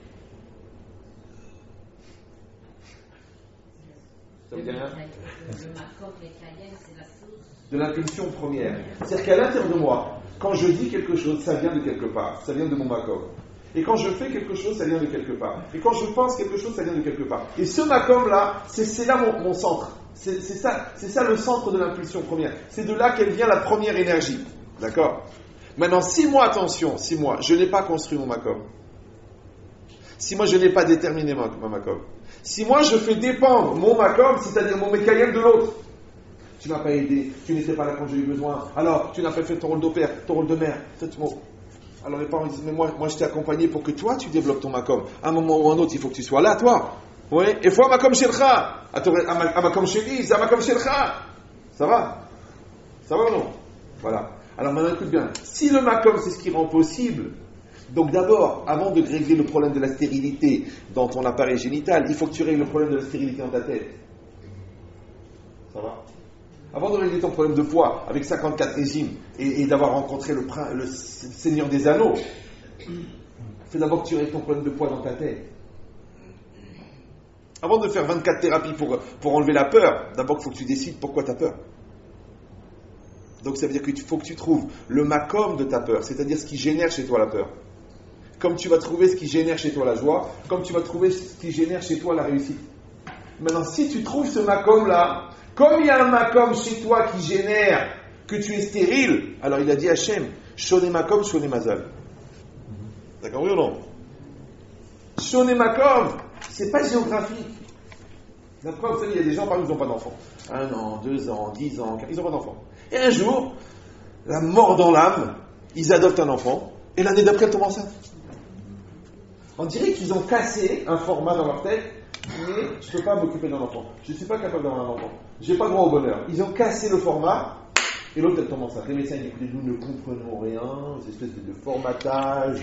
Ça veut dire rien? De l'impulsion première. C'est-à-dire qu'à l'intérieur de moi, quand je dis quelque chose, ça vient de quelque part. Ça vient de mon makom. Et quand je fais quelque chose, ça vient de quelque part. Et quand je pense quelque chose, ça vient de quelque part. Et ce makom-là, c'est là mon centre. C'est ça le centre de l'impulsion première. C'est de là qu'elle vient la première énergie. D'accord? Maintenant, si moi, je n'ai pas construit mon makom, si moi je n'ai pas déterminé ma makom, si moi je fais dépendre mon makom, c'est-à-dire mon mekayem de l'autre, tu m'as pas aidé, tu n'étais pas là quand j'ai eu besoin, alors tu n'as pas fait ton rôle de père, ton rôle de mère, alors les parents disent, mais moi je t'ai accompagné pour que toi tu développes ton makom. À un moment ou à un autre, il faut que tu sois là, toi. Oui, et fois makom shelcha, à makom sheli, c'est à makom shelcha. Ça va ou non? Voilà. Alors maintenant écoute bien, si le makom c'est ce qui rend possible, donc d'abord, avant de régler le problème de la stérilité dans ton appareil génital, il faut que tu règles le problème de la stérilité dans ta tête. Ça va? Avant de régler ton problème de poids avec 54 régimes et d'avoir rencontré le Seigneur des Anneaux, il faut d'abord que tu règles ton problème de poids dans ta tête. Avant de faire 24 thérapies pour enlever la peur, d'abord il faut que tu décides pourquoi tu as peur. Donc ça veut dire qu'il faut que tu trouves le makom de ta peur, c'est-à-dire ce qui génère chez toi la peur. Comme tu vas trouver ce qui génère chez toi la joie, comme tu vas trouver ce qui génère chez toi la réussite. Maintenant, si tu trouves ce makom-là, comme il y a un makom chez toi qui génère que tu es stérile, alors il a dit Hachem, shoné makom, shoné mazal. D'accord, oui ou non? Shoné makom, c'est pas géographique. D'accord, vous savez, il y a des gens, par exemple, ils n'ont pas d'enfants. 1 an, 2 ans, 10 ans, ils n'ont pas d'enfants. Et un jour, la mort dans l'âme, ils adoptent un enfant, et l'année d'après, elle tombe enceinte. On dirait qu'ils ont cassé un format dans leur tête, mais je ne peux pas m'occuper d'un enfant. Je ne suis pas capable d'avoir un enfant. Je n'ai pas droit au bonheur. Ils ont cassé le format, et l'autre, elle tombe enceinte. Les médecins disent, nous ne comprenons rien, c'est une espèce de formatage.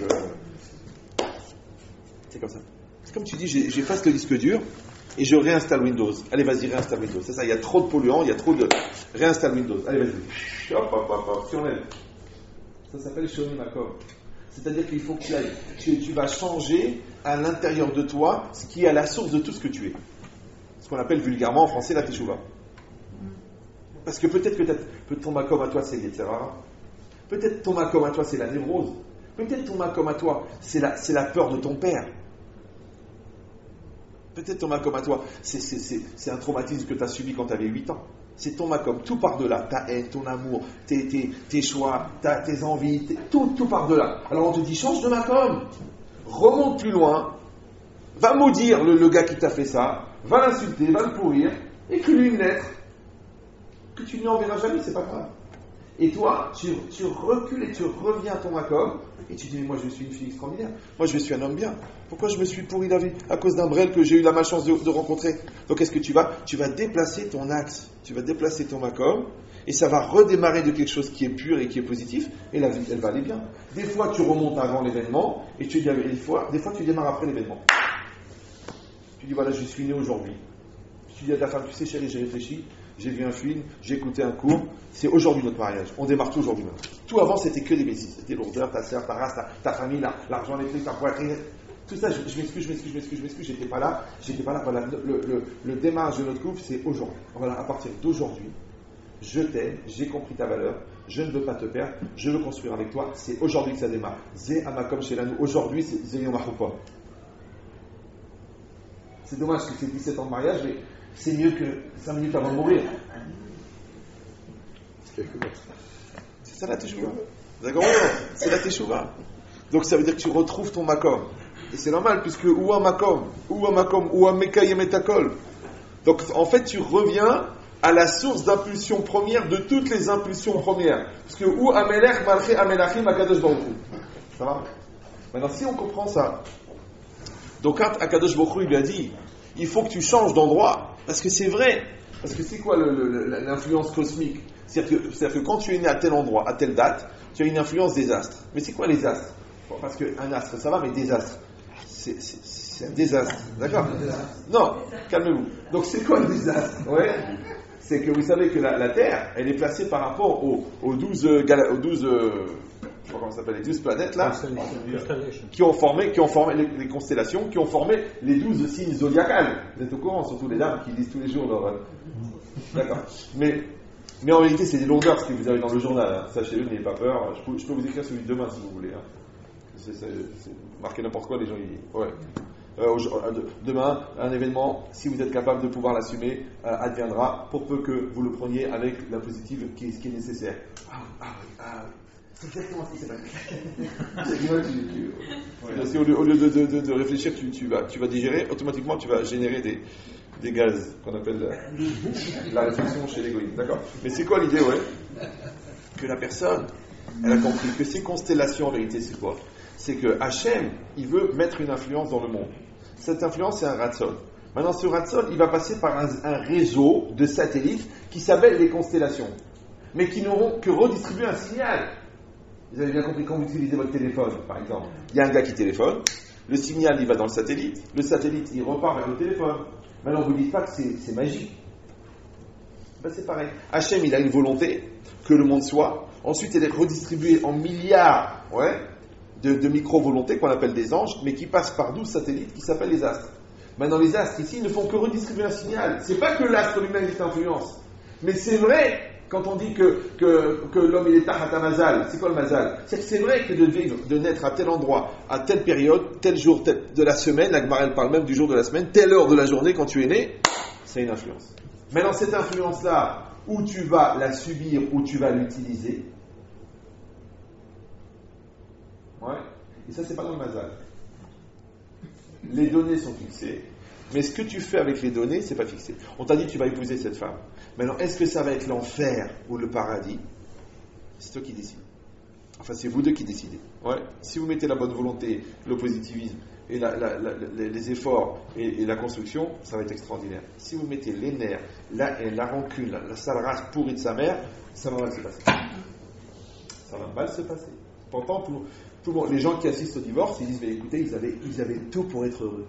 C'est comme ça. C'est comme tu dis, j'efface le disque dur, et je réinstalle Windows. Allez, vas-y, réinstalle Windows. C'est ça, il y a trop de polluants, il y a trop de... Réinstalle Windows. Allez, vas-y. Hop, si on aime. Ça s'appelle Shoni Makom. C'est-à-dire qu'il faut que tu vas changer à l'intérieur de toi ce qui est à la source de tout ce que tu es. Ce qu'on appelle vulgairement en français la teshuva. Parce que peut-être que ton makom à toi c'est l'Yetzirah. Peut-être ton makom à toi c'est la névrose. Peut-être ton makom à toi c'est la peur de ton père. Peut-être ton makom à toi c'est un traumatisme que tu as subi quand tu avais 8 ans. C'est ton makom, tout par-delà, ta haine, ton amour, tes choix, tes envies, tout par-delà. Alors on te dit, change de makom, remonte plus loin, va maudire le gars qui t'a fait ça, va l'insulter, va le pourrir, écris-lui une lettre, que tu ne lui enverras jamais, c'est pas grave. Et toi, tu recules et tu reviens à ton makom, et tu dis, mais moi je suis une fille extraordinaire, moi je suis un homme bien, pourquoi je me suis pourri la vie à cause d'un brel que j'ai eu la malchance de rencontrer? Donc qu'est-ce que tu vas déplacer ton axe, tu vas déplacer ton makom, et ça va redémarrer de quelque chose qui est pur et qui est positif, et la vie elle va aller bien. Des fois tu remontes avant l'événement, et des fois tu démarres après l'événement. Tu dis voilà, je suis né aujourd'hui. Tu dis à ta femme, tu sais chérie, j'ai réfléchi, j'ai vu un film, j'ai écouté un cours, c'est aujourd'hui notre mariage, on démarre tout aujourd'hui. Tout avant c'était que des bêtises, c'était lourdeur, ta soeur, ta race, ta famille, l'argent, les trucs, ta poitrine, tout ça, je m'excuse, j'étais pas là, voilà, le démarrage de notre couple c'est aujourd'hui. Voilà, à partir d'aujourd'hui, je t'aime, j'ai compris ta valeur, je ne veux pas te perdre, je veux construire avec toi, c'est aujourd'hui que ça démarre. Zé amakom shelanu, aujourd'hui c'est Zé Yom HaChuppah. C'est dommage que c'est 17 ans de mariage, mais c'est mieux que 5 minutes avant de mourir. C'est ça la teshuva. D'accord? C'est la teshuva. Donc ça veut dire que tu retrouves ton makom. Et c'est normal, puisque ou un makom, ou un mekayem et takol. Donc en fait, tu reviens à la source d'impulsion première de toutes les impulsions premières. Parce que ou amelech malché amelachim akadosh baruch hu. Ça va? Maintenant, si on comprend ça, donc quand Akadosh baruch hu il lui a dit, il faut que tu changes d'endroit, parce que c'est vrai. Parce que c'est quoi l'influence cosmique? C'est-à-dire que quand tu es né à tel endroit, à telle date, tu as une influence des astres. Mais c'est quoi les astres? Parce qu'un astre, ça va, mais des astres, c'est un désastre. D'accord? Non, calmez-vous. Donc c'est quoi le désastre? Ouais. C'est que vous savez que la Terre, elle est placée par rapport aux 12 je sais pas comment ça s'appelle, les 12 planètes là, qui ont formé les constellations, qui ont formé les 12 signes zodiacales. Vous êtes au courant, surtout les dames qui lisent tous les jours leur... D'accord. Mais en réalité, c'est des longueurs, ce que vous avez dans le journal. Hein. Sachez-le, n'ayez pas peur. Je peux vous écrire celui de demain si vous voulez. Hein. C'est marqué n'importe quoi, les gens ils... Ouais. Demain, un événement, si vous êtes capable de pouvoir l'assumer, adviendra, pour peu que vous le preniez avec la positive ce qui est nécessaire. C'est exactement ce qui s'est passé. Au lieu de réfléchir, tu vas digérer, automatiquement tu vas générer des gaz qu'on appelle la réflexion chez l'égoïsme. D'accord? Mais c'est quoi l'idée, ouais? Que la personne, elle a compris que ces constellations en vérité, c'est quoi? C'est que Hachem, il veut mettre une influence dans le monde. Cette influence, c'est un Ratzon. Maintenant, ce Ratzon, il va passer par un réseau de satellites qui s'appelle les constellations, mais qui n'auront que redistribuer un signal. Vous avez bien compris, quand vous utilisez votre téléphone, par exemple, il y a un gars qui téléphone, le signal, il va dans le satellite il repart vers le téléphone. Maintenant, vous ne dites pas que c'est magique. Ben, c'est pareil. Hachem, il a une volonté que le monde soit. Ensuite, elle est redistribuée en milliards, de micro-volontés qu'on appelle des anges, mais qui passent par 12 satellites qui s'appellent les astres. Maintenant, les astres ici ne font que redistribuer un signal. C'est pas que l'astre lui-même est influence, mais c'est vrai quand on dit que l'homme il est tahata mazal. C'est quoi le mazal? C'est vrai que de naître à tel endroit, à telle période, tel jour de la semaine, la Gemara elle parle même du jour de la semaine, telle heure de la journée quand tu es né, c'est une influence. Maintenant, cette influence-là, où tu vas la subir, où tu vas l'utiliser, et ça c'est pas dans le mazal. Les données sont fixées, mais ce que tu fais avec les données, c'est pas fixé. On t'a dit tu vas épouser cette femme. Maintenant, est-ce que ça va être l'enfer ou le paradis? C'est toi qui décides. Enfin, c'est vous deux qui décidez. Si vous mettez la bonne volonté, le positivisme et les efforts et la construction, ça va être extraordinaire. Si vous mettez les nerfs, la haine, la rancune, la sale race pourrie de sa mère, ça va mal se passer. Ça va mal se passer. Pourtant, les gens qui assistent au divorce, ils disent mais écoutez, ils avaient tout pour être heureux.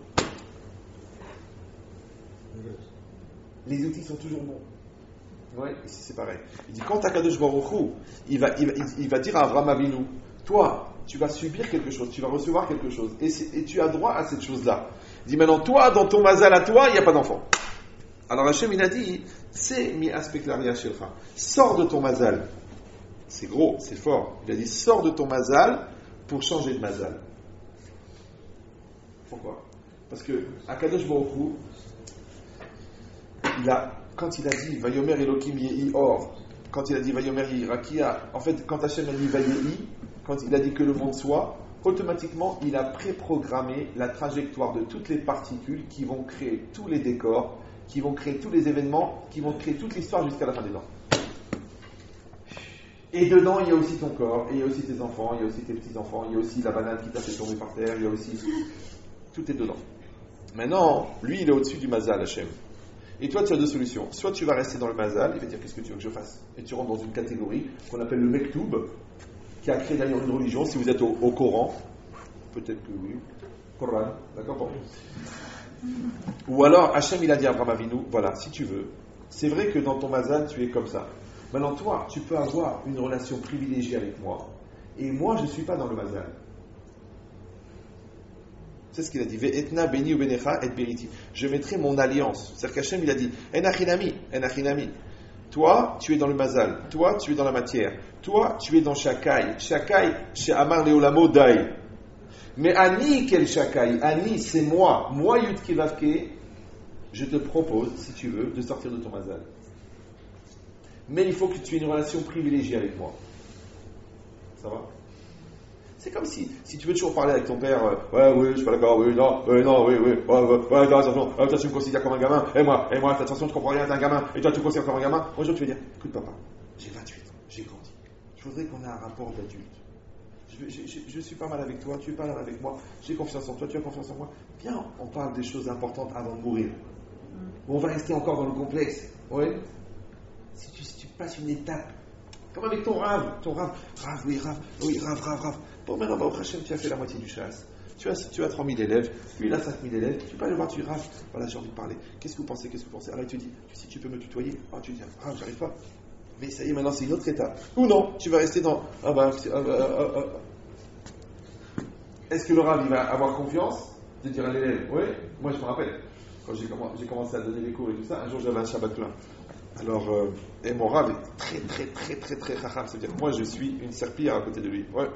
Les outils sont toujours bons. Ici c'est pareil. Il dit quand Akadosh Baruch Hu, il va dire à Avraham Avinu, toi, tu vas subir quelque chose, tu vas recevoir quelque chose, et tu as droit à cette chose-là. Il dit maintenant, toi, dans ton mazal à toi, il n'y a pas d'enfant. Alors Hachem il a dit, c'est mi aspect l'aria shelcha. Sors de ton mazal. C'est gros, c'est fort. Il a dit, sors de ton mazal pour changer de mazal. Pourquoi? Parce que Akadosh Baruch Hu, quand il a dit Vayomer Elokim Yehi Or, quand il a dit Vayomer Yehi Rakia, en fait, quand Hachem a dit Vayehi, quand il a dit que le monde soit, automatiquement, il a préprogrammé la trajectoire de toutes les particules qui vont créer tous les décors, qui vont créer tous les événements, qui vont créer toute l'histoire jusqu'à la fin des temps. Et dedans, il y a aussi ton corps, et il y a aussi tes enfants, il y a aussi tes petits-enfants, il y a aussi la banane qui t'a fait tomber par terre, il y a aussi... Tout est dedans. Maintenant, lui, il est au-dessus du Mazal, Hachem. Et toi, tu as deux solutions. Soit tu vas rester dans le Mazal, il va dire qu'est-ce que tu veux que je fasse? Et tu rentres dans une catégorie qu'on appelle le Mektoub, qui a créé d'ailleurs une religion. Si vous êtes au Coran, peut-être que oui, Coran, d'accord, bon. Ou alors, Hachem, il a dit à Avraham Avinu, voilà, si tu veux, c'est vrai que dans ton Mazal, tu es comme ça. Maintenant, toi, tu peux avoir une relation privilégiée avec moi, et moi, je ne suis pas dans le Mazal. C'est ce qu'il a dit. Ve'etna beni ubenecha et beriti. Je mettrai mon alliance. C'est-à-dire qu'Hachem, il a dit, enachinami. Toi, tu es dans le mazal. Toi, tu es dans la matière. Toi, tu es dans Shakai. Shakai, chez Amar Leolamo Dai. Mais Ani, quel Shakai? Ani, c'est moi. Moi, Yud Kivavke, je te propose, si tu veux, de sortir de ton mazal. Mais il faut que tu aies une relation privilégiée avec moi. Ça va? C'est comme si tu veux toujours parler avec ton père, oui, je suis pas d'accord, oui, non, attention, toi tu me considères comme un gamin, et moi, attention, tu comprends rien, t'es un gamin, et toi tu me considères comme un gamin. Moi, je vais te dire, écoute papa, j'ai 28 ans, j'ai grandi. Je voudrais qu'on ait un rapport d'adulte. Je suis pas mal avec toi, tu es pas mal avec moi, j'ai confiance en toi, tu as confiance en moi. Viens, on parle des choses importantes avant de mourir. Ou on va rester encore dans le complexe. Oui. Si tu passes une étape, comme avec ton Rav, Rav. Bon, maintenant, au Hachem, tu as fait la moitié du chasse. Tu as 3000 élèves, lui il a 5000 élèves, tu peux aller voir, tu dis, Rav, voilà, j'ai envie de parler. Qu'est-ce que vous pensez? Alors il te dit, si tu peux me tutoyer, tu dis, Rav, j'arrive pas. Mais ça y est, maintenant c'est une autre étape. Ou non, tu vas rester dans. Est-ce que le Rav il va avoir confiance de dire à l'élève? Oui, moi je me rappelle, quand j'ai commencé à donner les cours et tout ça, un jour j'avais un Shabbat plein. Alors, et mon Rav est très chacham, c'est-à-dire moi je suis une serpillière à côté de lui. Ouais.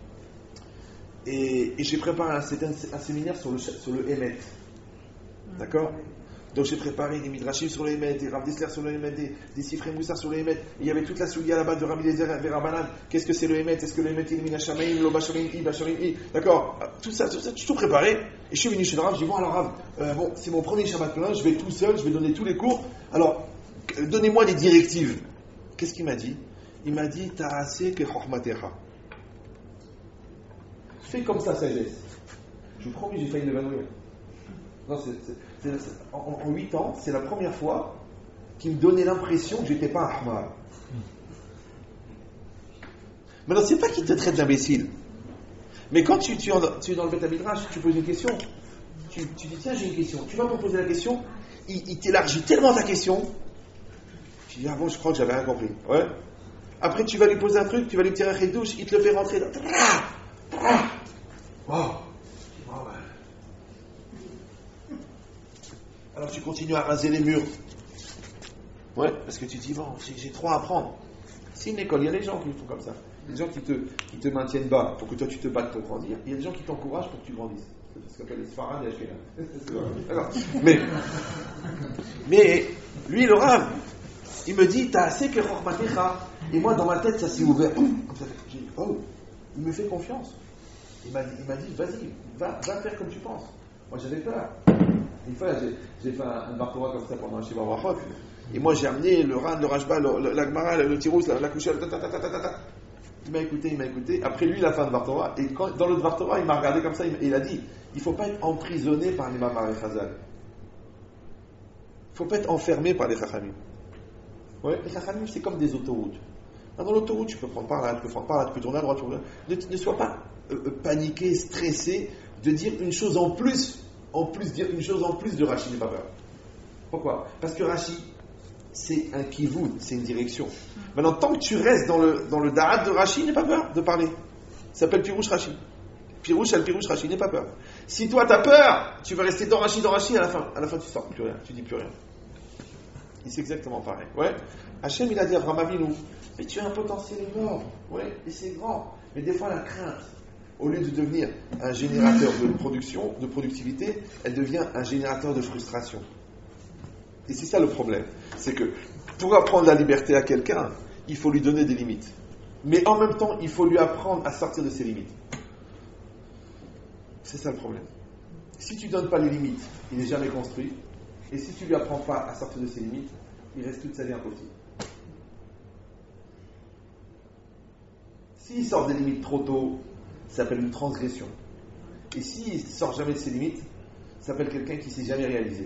Et j'ai préparé un séminaire sur le Emet. D'accord? Donc j'ai préparé des Midrashim sur le Emet, des Rav Dessler sur le Emet, des Sifrei Moussar sur le Emet. Il y avait toute la soulia là-bas de Rabbi Eliezer et Rabbanan. Qu'est-ce que c'est le Emet? Est-ce que le Emet il est Minashameim, Lo Basharim I? D'accord? Tout ça, j'ai tout préparé. Et je suis venu chez le Rav, je dis bon alors Rav, c'est mon premier Shabbat plein, je vais tout seul, je vais donner tous les cours. Alors, donnez-moi des directives. Qu'est-ce qu'il m'a dit? Il m'a dit t'as assez que Chochmatecha. Fais comme ça, sagesse. Je vous promets, j'ai failli l'évanouir. Non, en 8 ans, c'est la première fois qu'il me donnait l'impression que j'étais pas Ahmad. Maintenant, c'est pas qu'il te traite d'imbécile. Mais quand tu es dans le Beth Midrash, tu poses une question, tu dis tiens, j'ai une question. Tu vas me poser la question, il t'élargit tellement ta question. Tu dis ah bon, je crois que j'avais rien compris. Ouais. Après, tu vas lui poser un truc, tu vas lui tirer un douche, il te le fait rentrer dans. Wow. Alors tu continues à raser les murs. Ouais, parce que tu te dis, bon, j'ai trop à apprendre. C'est une école, il y a des gens qui font comme ça. Des gens qui te maintiennent bas pour que toi tu te battes pour grandir. Il y a des gens qui t'encouragent pour que tu grandisses. C'est ce qu'on appelle les Sfarad et les Ashkenaz. Mais lui, le Rav, il me dit, t'as assez que Chochmatecha. Et moi, dans ma tête, ça s'est ouvert. J'ai dit, oh, il me fait confiance. Il m'a dit, vas-y, va faire comme tu penses. Moi, j'avais peur. Une fois, j'ai fait un Bartora comme ça pendant un Shiva Brachot. Et moi, j'ai amené le Ran, le Rashba, l'Agmara, le Tirous, la Kushel, Il m'a écouté. Après lui, il a fait un Bartora. Et dans le Bartora, il m'a regardé comme ça. Il a dit, il ne faut pas être emprisonné par les Mamar et Chazal. Il ne faut pas être enfermé par les Chachamim. Ouais, les Chachamim, c'est comme des autoroutes. Dans l'autoroute, tu peux prendre par là, tu peux tourner à droite, ne sois pas paniqué, stressé de dire une chose en plus de Rashi, n'aie pas peur. Pourquoi? Parce que Rashi, c'est un kivud, c'est une direction. Maintenant, tant que tu restes dans le da'at de Rashi, n'aie pas peur de parler. Ça s'appelle Pirouche Rashi. Pirouche Rashi, n'aie pas peur. Si toi t'as peur, tu vas rester dans Rashi, à la fin tu sors plus rien, tu dis plus rien. Et c'est exactement pareil. Ouais. Hachem, il a dit à Avraham Avinu, mais tu as un potentiel énorme, ouais, et c'est grand. Mais des fois, la crainte, au lieu de devenir un générateur de production, de productivité, elle devient un générateur de frustration. Et c'est ça le problème. C'est que pour apprendre la liberté à quelqu'un, il faut lui donner des limites. Mais en même temps, il faut lui apprendre à sortir de ses limites. C'est ça le problème. Si tu ne donnes pas les limites, il n'est jamais construit. Et si tu ne lui apprends pas à sortir de ses limites, il reste toute sa vie impossible. S'il sort des limites trop tôt, ça s'appelle une transgression. Et s'il ne sort jamais de ses limites, ça s'appelle quelqu'un qui ne s'est jamais réalisé.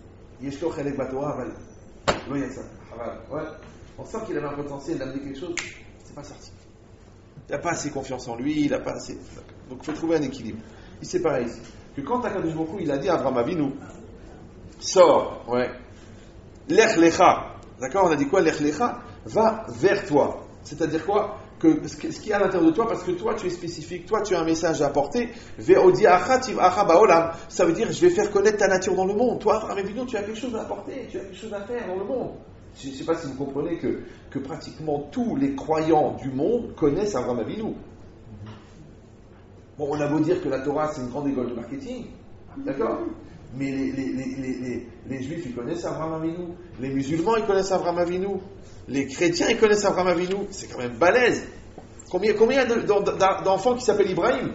On sent qu'il avait un potentiel d'amener quelque chose, c'est pas sorti. Il n'a pas assez confiance en lui, il n'a pas assez. Donc il faut trouver un équilibre. Il c'est pareil ici. Que quand Akadosh Baruch Hu, il a dit à Avraham Avinu, sors, ouais. Lech lecha. D'accord, on a dit quoi? Lech lecha, va vers toi. C'est-à-dire quoi? Que ce qui est à l'intérieur de toi, parce que toi tu es spécifique, toi tu as un message à apporter. Ça veut dire je vais faire connaître ta nature dans le monde. Toi, Avraham Avinu, tu as quelque chose à apporter, tu as quelque chose à faire dans le monde. Je ne sais pas si vous comprenez que pratiquement tous les croyants du monde connaissent Avraham Avinu. Bon, on a beau dire que la Torah, c'est une grande école de marketing, d'accord? Mais les Juifs, ils connaissent Avraham Avinu. Les musulmans, ils connaissent Avraham Avinu. Les chrétiens, ils connaissent Avraham Avinu. C'est quand même balèze. Combien d'enfants qui s'appellent Ibrahim?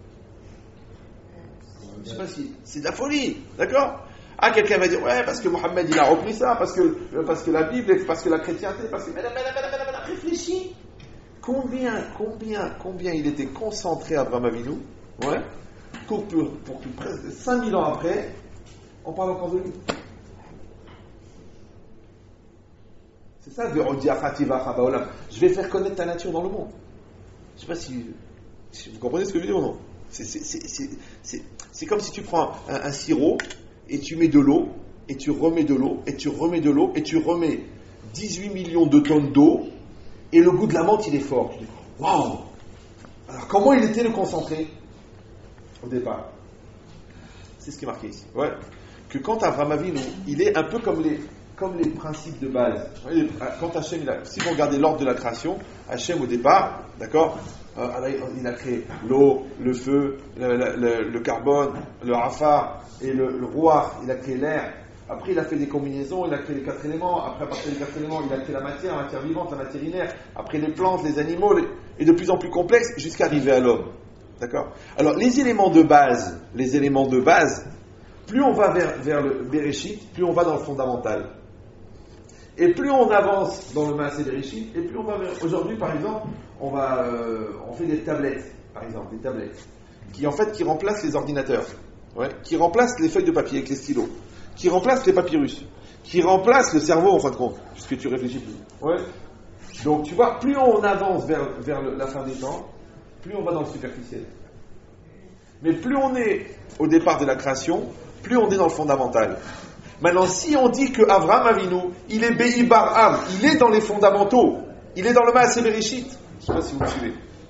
Je sais pas si... C'est de la folie, d'accord? Ah, quelqu'un va dire, ouais, parce que Mohammed, il a repris ça, parce que la Bible, parce que la chrétienté, parce que... Mais réfléchis. Combien il était concentré Avraham Avinu, ouais, pour que presque 5000 ans après, on parle encore de lui. C'est ça, je vais faire connaître ta nature dans le monde. Je ne sais pas si vous comprenez ce que je veux dire ou non. C'est comme si tu prends un sirop et tu mets de l'eau, et tu remets de l'eau, et tu remets de l'eau, et tu remets 18 millions de tonnes d'eau, et le goût de la menthe, il est fort. Tu dis, waouh! Alors, comment il était le concentré au départ? C'est ce qui est marqué ici. Ouais. Que quand Avraham Avinu, il est un peu comme les principes de base. Quand Hachem, si vous regardez l'ordre de la création, Hachem au départ, d'accord, il a créé l'eau, le feu, le carbone, le rafar et le roi, il a créé l'air. Après, il a fait des combinaisons, il a créé les 4 éléments. Après, à partir des 4 éléments, il a créé la matière vivante, la matière inerte. Après, les plantes, les animaux, et de plus en plus complexes, jusqu'à arriver à l'homme. D'accord? Alors, les éléments de base, plus on va vers le Bereshit, plus on va dans le fondamental. Et plus on avance dans le Maaseh Bereshit, et plus on va vers... Aujourd'hui, par exemple, on fait des tablettes, qui remplacent les ordinateurs, ouais, qui remplacent les feuilles de papier avec les stylos, qui remplacent les papyrus, qui remplacent le cerveau en fin de compte, puisque tu réfléchis plus. Ouais. Donc tu vois, plus on avance vers la fin des temps, plus on va dans le superficiel. Mais plus on est au départ de la création, plus on est dans le fondamental. Maintenant, si on dit que Avraham Avinu, il est Be'i Bar-Am, il est dans les fondamentaux, il est dans le Maaseh Bereshit, je ne sais pas si vous me suivez.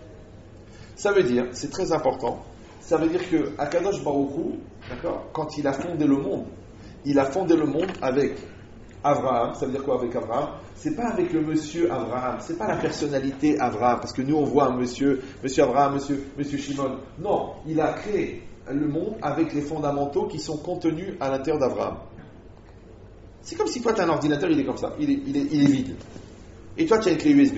Ça veut dire, c'est très important, ça veut dire que Akadosh Baruch Hu, d'accord, quand il a fondé le monde avec Avraham. Ça veut dire quoi avec Avraham? C'est pas avec le monsieur Avraham, c'est pas la personnalité Avraham, parce que nous on voit un monsieur Avraham, monsieur Shimon. Non, il a créé le monde avec les fondamentaux qui sont contenus à l'intérieur d'Avraham. C'est comme si toi tu as un ordinateur, il est comme ça, il est vide. Et toi tu as une clé USB.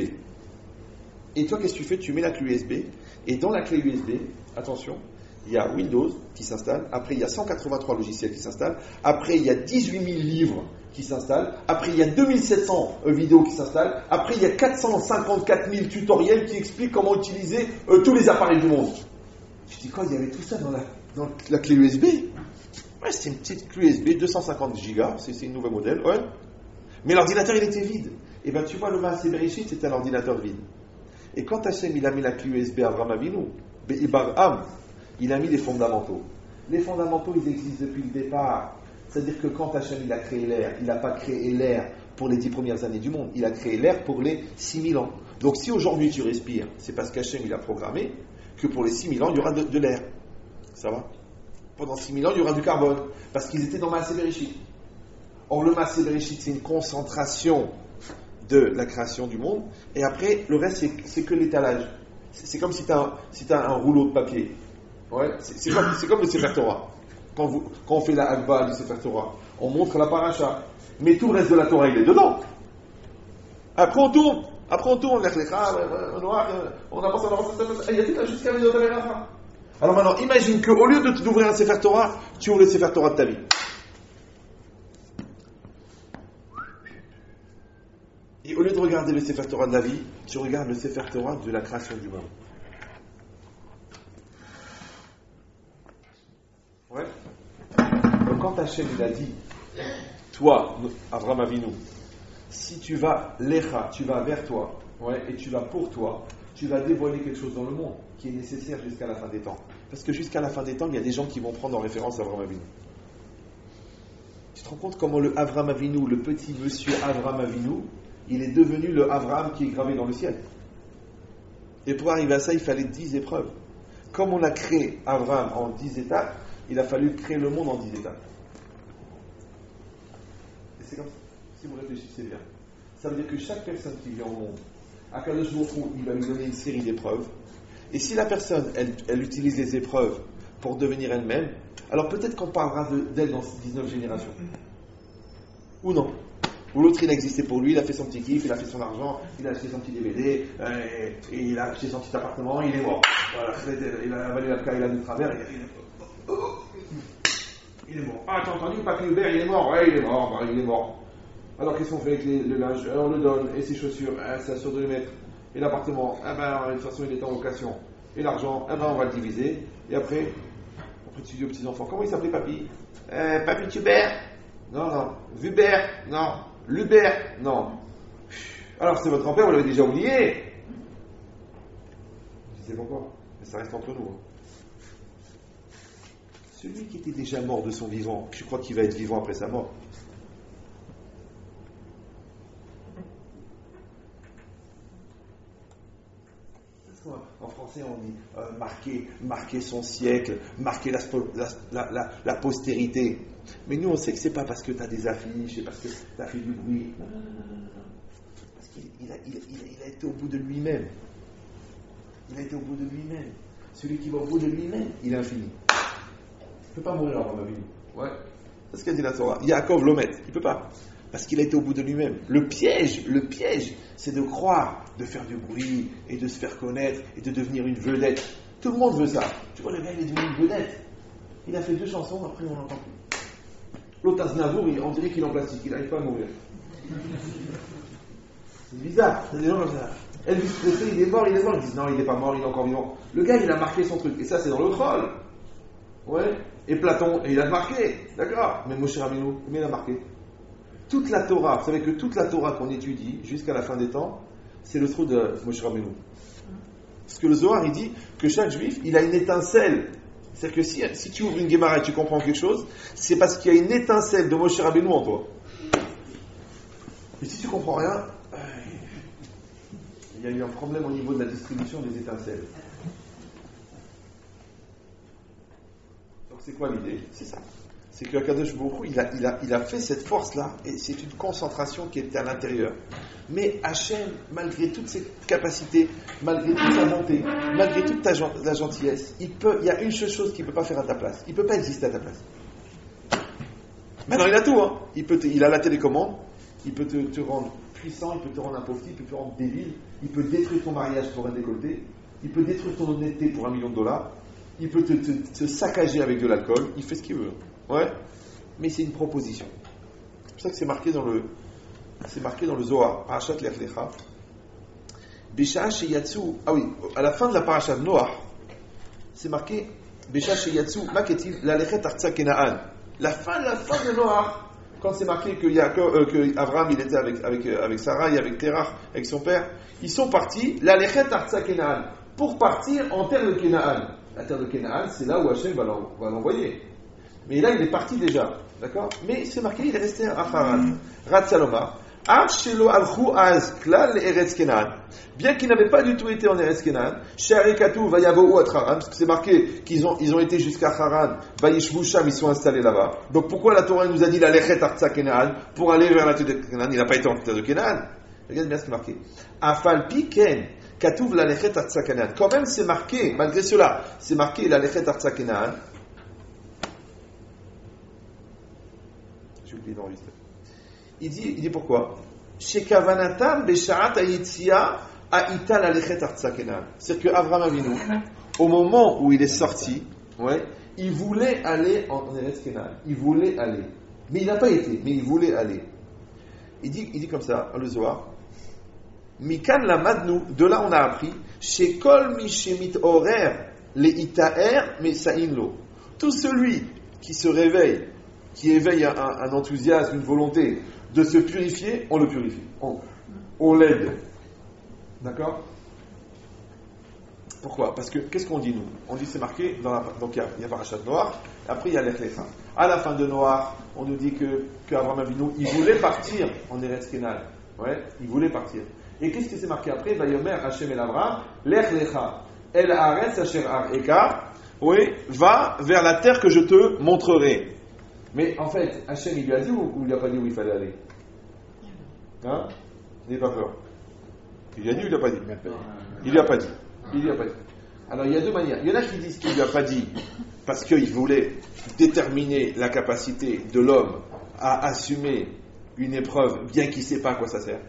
Et toi qu'est-ce que tu fais? Tu mets la clé USB, et dans la clé USB, attention, il y a Windows qui s'installe, après il y a 183 logiciels qui s'installent, après il y a 18 000 livres qui s'installent, après il y a 2700 vidéos qui s'installent, après il y a 454 000 tutoriels qui expliquent comment utiliser tous les appareils du monde. Je dis quoi, il y avait tout ça dans la clé USB? Ouais, c'est une petite clé USB, 250 gigas, c'est une nouveau modèle, ouais. Mais l'ordinateur il était vide. Et bien tu vois, le Maaseh Bereshit c'était un ordinateur vide. Et quand Hachem il a mis la clé USB à Avraham Avinu, Be'i Bar-Am, il a mis les fondamentaux. Les fondamentaux, ils existent depuis le départ. C'est-à-dire que quand Hachem il a créé l'air, il n'a pas créé l'air pour les 10 premières années du monde. Il a créé l'air pour les 6000 ans. Donc si aujourd'hui tu respires, c'est parce qu'Hachem il a programmé que pour les 6000 ans, il y aura de l'air. Ça va? Pendant 6000 ans, il y aura du carbone. Parce qu'ils étaient dans Maaseh Bereshit. Or, le Maaseh Bereshit, c'est une concentration de la création du monde. Et après, le reste, c'est que l'étalage. C'est comme si tu as un rouleau de papier. Ouais, c'est comme le Sefer Torah. Quand on fait la Hagba du Sefer Torah, on montre la paracha. Mais tout le reste de la Torah, il est dedans. Après, on tourne, on avance, il y a tout jusqu'à la fin. Alors maintenant, imagine qu'au lieu d'ouvrir un Sefer Torah, tu ouvres le Sefer Torah de ta vie. Et au lieu de regarder le Sefer Torah de la vie, tu regardes le Sefer Torah de la création du monde. Ouais. Donc quand Hachem il a dit, toi, Avraham Avinu, si tu vas lecha, tu vas vers toi, ouais, et tu vas pour toi, tu vas dévoiler quelque chose dans le monde qui est nécessaire jusqu'à la fin des temps. Parce que jusqu'à la fin des temps, il y a des gens qui vont prendre en référence Avraham Avinu. Tu te rends compte comment le Avraham Avinu, le petit monsieur Avraham Avinu, il est devenu le Avraham qui est gravé dans le ciel. Et pour arriver à ça, il fallait 10 épreuves. Comme on a créé Avraham en 10 étapes, il a fallu créer le monde en 10 étapes. Et c'est comme ça, si vous réfléchissez bien. Ça veut dire que chaque personne qui vient au monde, Akadosh Baruch Hu, il va lui donner une série d'épreuves. Et si la personne, elle utilise les épreuves pour devenir elle-même, alors peut-être qu'on parlera d'elle dans 19 générations. Ou non. Ou l'autre, il a existé pour lui, il a fait son petit kiff, il a fait son argent, il a acheté son petit DVD, et il a acheté son petit appartement, il est mort. Voilà, il a avalé la caille là de travers, il est mort. Ah, t'as entendu, Papy Hubert, il est mort. Ouais, il est mort, il est mort. Alors qu'est-ce qu'on fait avec le linge? On le donne, et ses chaussures, c'est à sûr de les mettre. Et l'appartement, de toute façon, il est en location. Et l'argent, on va le diviser. Et après tu dis aux petits-enfants, comment il s'appelait Papy? Papy Hubert? Non. Hubert? Non. Lubert? Non. Alors c'est votre grand-père, vous l'avez déjà oublié. Je sais pourquoi, mais ça reste entre nous. Celui qui était déjà mort de son vivant, je crois qu'il va être vivant après sa mort. En français, on dit marquer son siècle, marquer la postérité. Mais nous, on sait que c'est pas parce que tu as des affiches et parce que tu as fait du bruit. Non. Parce qu'il a été au bout de lui-même. Il a été au bout de lui-même. Celui qui va au bout de lui-même, il est infini. Il ne peut pas mourir avant ma vie. Ouais. C'est ce qu'a dit la Torah. Yaakov Lomet. Il ne peut pas. Parce qu'il a été au bout de lui-même. Le piège, c'est de croire, de faire du bruit et de se faire connaître et de devenir une vedette. Tout le monde veut ça. Tu vois, le gars, il est devenu une vedette. Il a fait 2 chansons, après on n'entend plus. L'autre Aznavour, on dirait qu'il est en plastique, il n'arrive pas à mourir. C'est bizarre, c'est des gens comme ça. Elvis Presley, il est mort, ils disent non, il n'est pas mort, il est encore vivant. Le gars, il a marqué son truc, et ça, c'est dans le troll. Ouais. Et Platon, il a marqué, d'accord. Mais Moshe Rabbeinu, combien il a marqué? Toute la Torah, vous savez que toute la Torah qu'on étudie jusqu'à la fin des temps, c'est le trou de Moshe Rabbeinu. Parce que le Zohar, il dit que chaque juif, il a une étincelle. C'est-à-dire que si tu ouvres une Gemara et tu comprends quelque chose, c'est parce qu'il y a une étincelle de Moshe Rabbeinu en toi. Et si tu comprends rien, il y a eu un problème au niveau de la distribution des étincelles. Donc c'est quoi l'idée? C'est ça. C'est que Akadosh Baruch Hu, il a fait cette force-là, et c'est une concentration qui était à l'intérieur. Mais Hachem, malgré toutes ses capacités, malgré toute sa bonté, malgré toute la gentillesse, il y a une seule chose qu'il ne peut pas faire à ta place. Il ne peut pas exister à ta place. Maintenant, il a tout. Hein. Il a la télécommande, il peut te rendre puissant, il peut te rendre un pauvre type, il peut te rendre débile, il peut détruire ton mariage pour un décolleté, il peut détruire ton honnêteté pour $1 million, il peut te saccager avec de l'alcool, il fait ce qu'il veut. Ouais, mais c'est une proposition. C'est pour ça que c'est marqué dans le Zohar, Parashat Lech Lecha. Besha sheyatsu, à la fin de la Parashat de Noach, c'est marqué Besha sheyatsu maketiv lalechet artsa Kenaan. La fin de Noach, quand c'est marqué que Abraham il était avec Sarah et avec Terach, avec son père, ils sont partis lalechet artsa Kenaan pour partir en terre de Kenaan. La terre de Kenaan, c'est là où Hachem va l'envoyer. Mais là, il est parti déjà, d'accord? Mais c'est marqué, il est resté à Haran. Rat Saloma. Bien qu'il n'avait pas du tout été en Eretz Kenan, parce que c'est marqué qu'ils ont été jusqu'à Haran, ils sont installés là-bas. Donc pourquoi la Torah nous a dit la Lechet Artsa Kenan pour aller vers la terre de Kenan? Il n'a pas été en terre de Kenan. Regarde bien ce qui est marqué. Afal pi ken katouv la Lechet Artsa Kenan. Quand même, c'est marqué, malgré cela, c'est marqué la Lechet Artsa Kenan. J'ai oublié d'enregistrer. Il dit pourquoi? Shekavanatam besharat hayitzia aita lalechet artsa Kenan. C'est-à-dire qu'Avraham Avinu, au moment où il est sorti, il voulait aller en Eretz Kenan. Il voulait aller. Mais il n'a pas été, mais il voulait aller. Il dit comme ça, dans le Zohar, Mikan lamadnu, de là on a appris, Shekol mishemit orer le itaer mesainlo. Tout celui qui se réveille, qui éveille un enthousiasme, une volonté de se purifier, on le purifie. On l'aide. D'accord? Pourquoi? Parce que, qu'est-ce qu'on dit nous? On dit c'est marqué, donc il y a Parashat Noach, après il y a Lech Lecha. À la fin de Noach, on nous dit qu'Avraham Avinu, il voulait partir en Eretz Kenan. Ouais, il voulait partir. Et qu'est-ce qui s'est marqué après? Vayomer Hashem el Avraham, Lech Lecha, El Haaretz Asher Ar'eka, va vers la terre que je te montrerai. Mais en fait, Hachem, il lui a dit ou il lui a pas dit où il fallait aller? Hein? N'aie pas peur. Il lui a dit ou il lui a pas dit? Il lui a pas dit. Il lui a pas dit. Alors il y a deux manières. Il y en a qui disent qu'il lui a pas dit parce qu'il voulait déterminer la capacité de l'homme à assumer une épreuve bien qu'il ne sait pas à quoi ça sert.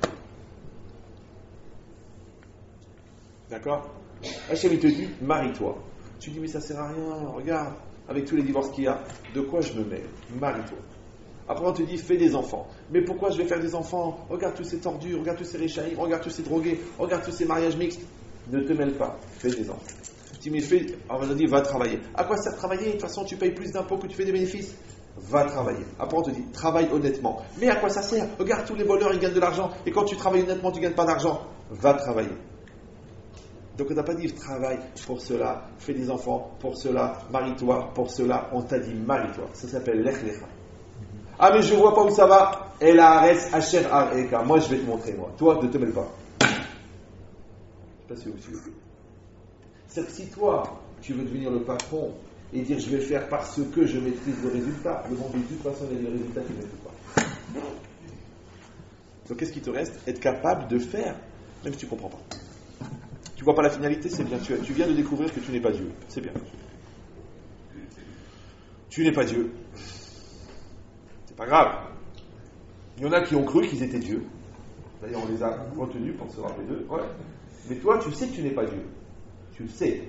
D'accord? Hachem il te dit, marie-toi. Tu dis mais ça sert à rien, regarde, avec tous les divorces qu'il y a, de quoi je me mêle? Marie-toi. Après on te dit, fais des enfants. Mais pourquoi je vais faire des enfants? Regarde tous ces tordus, regarde tous ces réchaïms, regarde tous ces drogués, regarde tous ces mariages mixtes. Ne te mêle pas, fais des enfants. Tu dis mais on va te dire, va travailler. À quoi sert travailler? De toute façon tu payes plus d'impôts que tu fais des bénéfices. Va travailler. Après on te dit, travaille honnêtement. Mais à quoi ça sert? Regarde tous les voleurs, ils gagnent de l'argent. Et quand tu travailles honnêtement, tu ne gagnes pas d'argent. Va travailler. Donc on t'a pas dit travaille pour cela, fais des enfants pour cela, marie-toi pour cela, on t'a dit marie-toi. Ça s'appelle lech lecha. Ah mais je vois pas où ça va. El haaretz asher areka. Moi je vais te montrer moi. Toi ne te mêle pas. Je sais pas si vous suivez. C'est que si toi tu veux devenir le patron et dire je vais faire parce que je maîtrise le résultat, le monde dit de toute façon il y a des résultats qui ne maîtrisent pas. Donc qu'est-ce qui te reste? Être capable de faire, même si tu comprends pas. Tu vois pas la finalité, c'est bien. Tu viens de découvrir que tu n'es pas Dieu. C'est bien. Tu n'es pas Dieu. C'est pas grave. Il y en a qui ont cru qu'ils étaient Dieu. D'ailleurs, on les a retenus pour se rappeler d'eux. Ouais. Mais toi, tu sais que tu n'es pas Dieu. Tu le sais.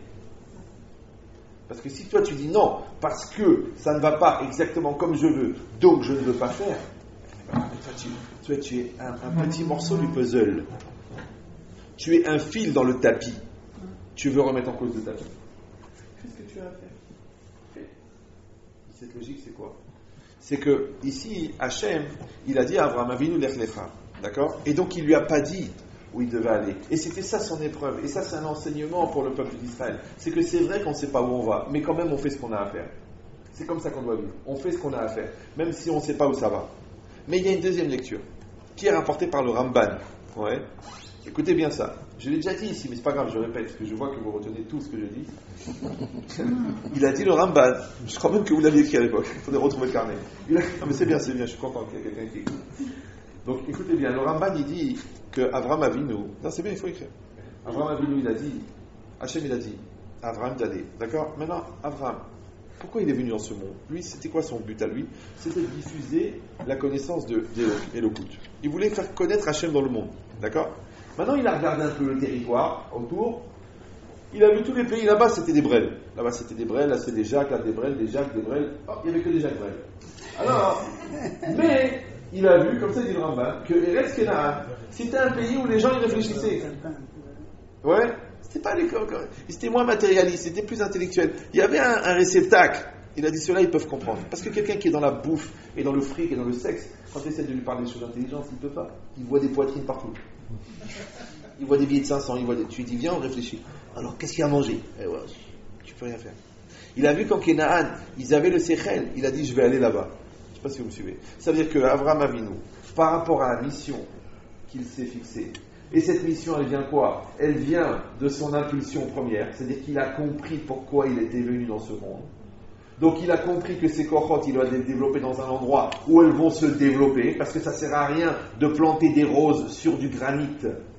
Parce que si toi tu dis non, parce que ça ne va pas exactement comme je veux, donc je ne veux pas faire, toi tu es un petit morceau du puzzle. Tu es un fil dans le tapis. Tu veux remettre en cause le tapis. Fais ce que tu as à faire. Fais. Cette logique, c'est quoi? C'est que, ici, Hachem, il a dit à Abraham Avinu lech lecha. D'accord? Et donc, il ne lui a pas dit où il devait aller. Et c'était ça son épreuve. Et ça, c'est un enseignement pour le peuple d'Israël. C'est que c'est vrai qu'on ne sait pas où on va, mais quand même, on fait ce qu'on a à faire. C'est comme ça qu'on doit vivre. On fait ce qu'on a à faire, même si on ne sait pas où ça va. Mais il y a une deuxième lecture, qui est rapportée par le Ramban. Ouais. Écoutez bien ça. Je l'ai déjà dit ici, mais c'est pas grave, je répète, parce que je vois que vous retenez tout ce que je dis. Il a dit le Ramban, je crois même que vous l'aviez écrit à l'époque, il faudrait retrouver le carnet. Non mais c'est bien, je suis content qu'il y ait quelqu'un qui écrit. Donc écoutez bien, le Ramban il dit que Avraham Avinu, non c'est bien, il faut écrire. Avraham Avinu il a dit, Hachem il a dit, Avraham Dadé, d'accord? Maintenant, Avraham, pourquoi il est venu dans ce monde? Lui, c'était quoi son but à lui? C'était de diffuser la connaissance d'Elokut. Il voulait faire connaître Hachem dans le monde, d'accord? Maintenant, il a regardé un peu le territoire autour. Il a vu tous les pays. Là-bas, c'était des Brels. Là-bas, c'était des Brels. Là, c'est des Jacques. Là, des Brels, des Jacques, des Brels. Oh, il n'y avait que des Jacques Brels. Alors, mais il a vu, comme ça dit le Ramban, que Eretz Kenaan, c'était un pays où les gens y réfléchissaient. Ouais. C'était moins matérialiste. C'était plus intellectuel. Il y avait un réceptacle. Il a dit ceux-là, ils peuvent comprendre. Parce que quelqu'un qui est dans la bouffe et dans le fric et dans le sexe, quand tu essaies de lui parler des choses intelligentes, il ne peut pas. Il voit des poitrines partout. Il voit des billets de 500, tu lui dis viens on réfléchit. Alors qu'est-ce qu'il y a à manger? Ouais, tu peux rien faire. Il a vu qu'en Kénaan, ils avaient le Sechel, il a dit je vais aller là-bas. Je ne sais pas si vous me suivez. Ça veut dire qu'Avraham Avinu, par rapport à la mission qu'il s'est fixée, et cette mission elle vient quoi? Elle vient de son impulsion première, c'est-à-dire qu'il a compris pourquoi il était venu dans ce monde. Donc il a compris que ces cohortes, il doit les développer dans un endroit où elles vont se développer, parce que ça ne sert à rien de planter des roses sur du granit.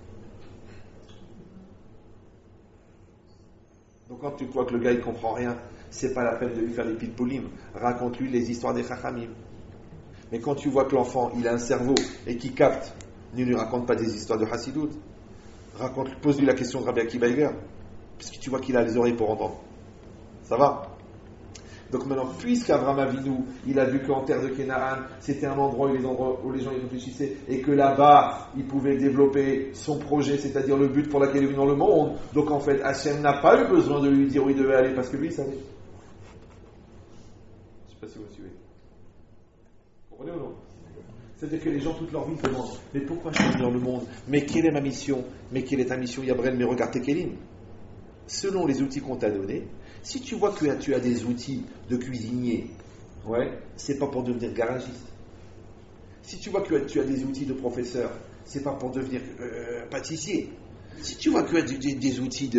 Donc quand tu vois que le gars il ne comprend rien, c'est pas la peine de lui faire des pitboulim. Raconte-lui les histoires des chachamim. Mais quand tu vois que l'enfant il a un cerveau et qu'il capte, ne lui raconte pas des histoires de Hassidout. Pose-lui la question de Rabbi Akiva Eiger, parce que tu vois qu'il a les oreilles pour entendre. Ça va? Donc maintenant, puisqu'Avraham Avinu, il a vu qu'en terre de Kénaan, c'était un endroit où les gens y réfléchissaient, et que là-bas, il pouvait développer son projet, c'est-à-dire le but pour lequel il est venu dans le monde. Donc en fait, Hachem n'a pas eu besoin de lui dire où il devait aller, parce que lui, il savait. Je ne sais pas si vous suivez. Vous comprenez ou non? C'est-à-dire que les gens, toute leur vie, se demandent, mais pourquoi je suis venu dans le monde? Mais quelle est ma mission? Mais quelle est ta mission, Yabrel? Mais regarde tes Kélim. Selon les outils qu'on t'a donnés, si tu vois que tu as des outils de cuisinier, ouais, c'est pas pour devenir garagiste. Si tu vois que tu as des outils de professeur, c'est pas pour devenir pâtissier. Si tu vois que tu as des outils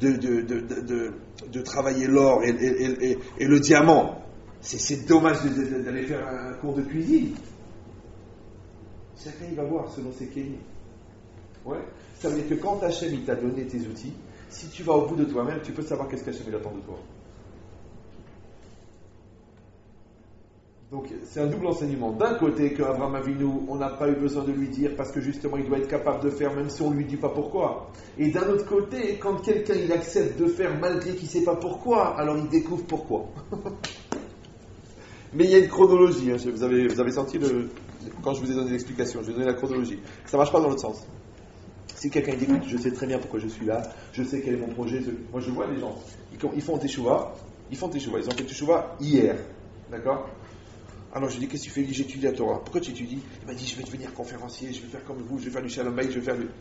de travailler l'or et le diamant, c'est dommage d'aller faire un cours de cuisine. Chacun il va voir selon ses kélis. Ouais. Ça veut dire que quand Hachem il t'a donné tes outils, si tu vas au bout de toi-même, tu peux savoir qu'est-ce qu'Hachem il attend de toi. Donc c'est un double enseignement. D'un côté, qu'Abraham Avinu, on n'a pas eu besoin de lui dire parce que justement il doit être capable de faire même si on ne lui dit pas pourquoi. Et d'un autre côté, quand quelqu'un il accepte de faire malgré qu'il ne sait pas pourquoi, alors il découvre pourquoi. Mais il y a une chronologie. Hein. Vous avez senti quand je vous ai donné l'explication, je vous ai donné la chronologie. Ça ne marche pas dans l'autre sens. Si quelqu'un dit écoute, je sais très bien pourquoi je suis là, je sais quel est mon projet. Moi je vois les gens, ils font teshuva, ils ont fait teshuva hier. D'accord? Alors je lui dis, qu'est-ce que tu fais? Il dit, j'étudie la Torah. Pourquoi tu étudies? Il m'a dit, je vais devenir conférencier, je vais faire comme vous, je vais faire du Shalom Bayit, je vais faire du...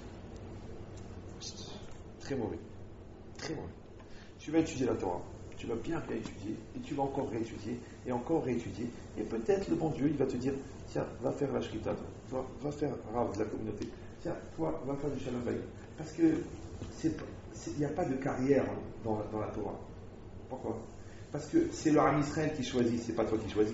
Très mauvais. Très mauvais. Tu vas étudier la Torah, tu vas bien étudier, et tu vas encore réétudier, et encore réétudier, et peut-être le bon Dieu, il va te dire, tiens, va faire la Shrita, toi, va faire Rav de la communauté, tiens, toi, va faire du Shalom Bayit. Parce que il n'y a pas de carrière dans la Torah. Pourquoi? Parce que c'est le Ham Israël qui choisit, c'est pas toi qui choisis.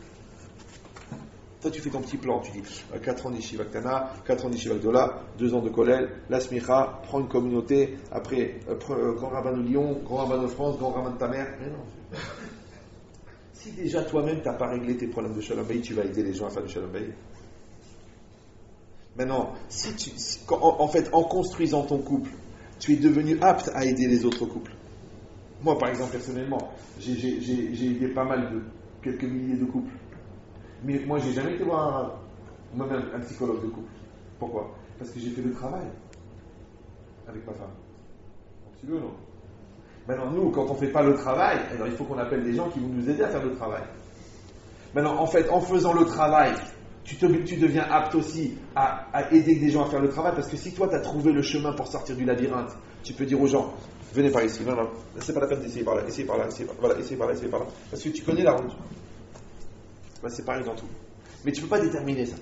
Toi, tu fais ton petit plan, tu dis 4 ans d'Yeshiva Ktana, 4 ans d'Yeshiva Gdola, 2 ans de Kollel, la Smicha, prends une communauté, après, grand rabbin de Lyon, grand rabbin de France, grand rabbin de ta mère. Mais non. Si déjà toi-même, tu n'as pas réglé tes problèmes de Shalom Bayit, tu vas aider les gens à faire du Shalom Bayit. Maintenant, en construisant ton couple, tu es devenu apte à aider les autres couples. Moi, par exemple, personnellement, j'ai aidé pas mal de quelques milliers de couples. Mais moi, j'ai jamais été voir moi-même un psychologue de couple. Pourquoi? Parce que j'ai fait le travail avec ma femme. Donc, tu veux, non? Maintenant, nous, quand on ne fait pas le travail, alors il faut qu'on appelle des gens qui vont nous aider à faire le travail. Maintenant, en fait, en faisant le travail, tu deviens apte aussi à aider des gens à faire le travail, parce que si toi, tu as trouvé le chemin pour sortir du labyrinthe, tu peux dire aux gens, venez par ici. Non, c'est pas la peine d'essayer par là, essayez par là, essayez par là, essayez par là, essayez par là. Parce que tu connais la route. Ben, c'est pareil dans tout. Mais tu ne peux pas déterminer ça.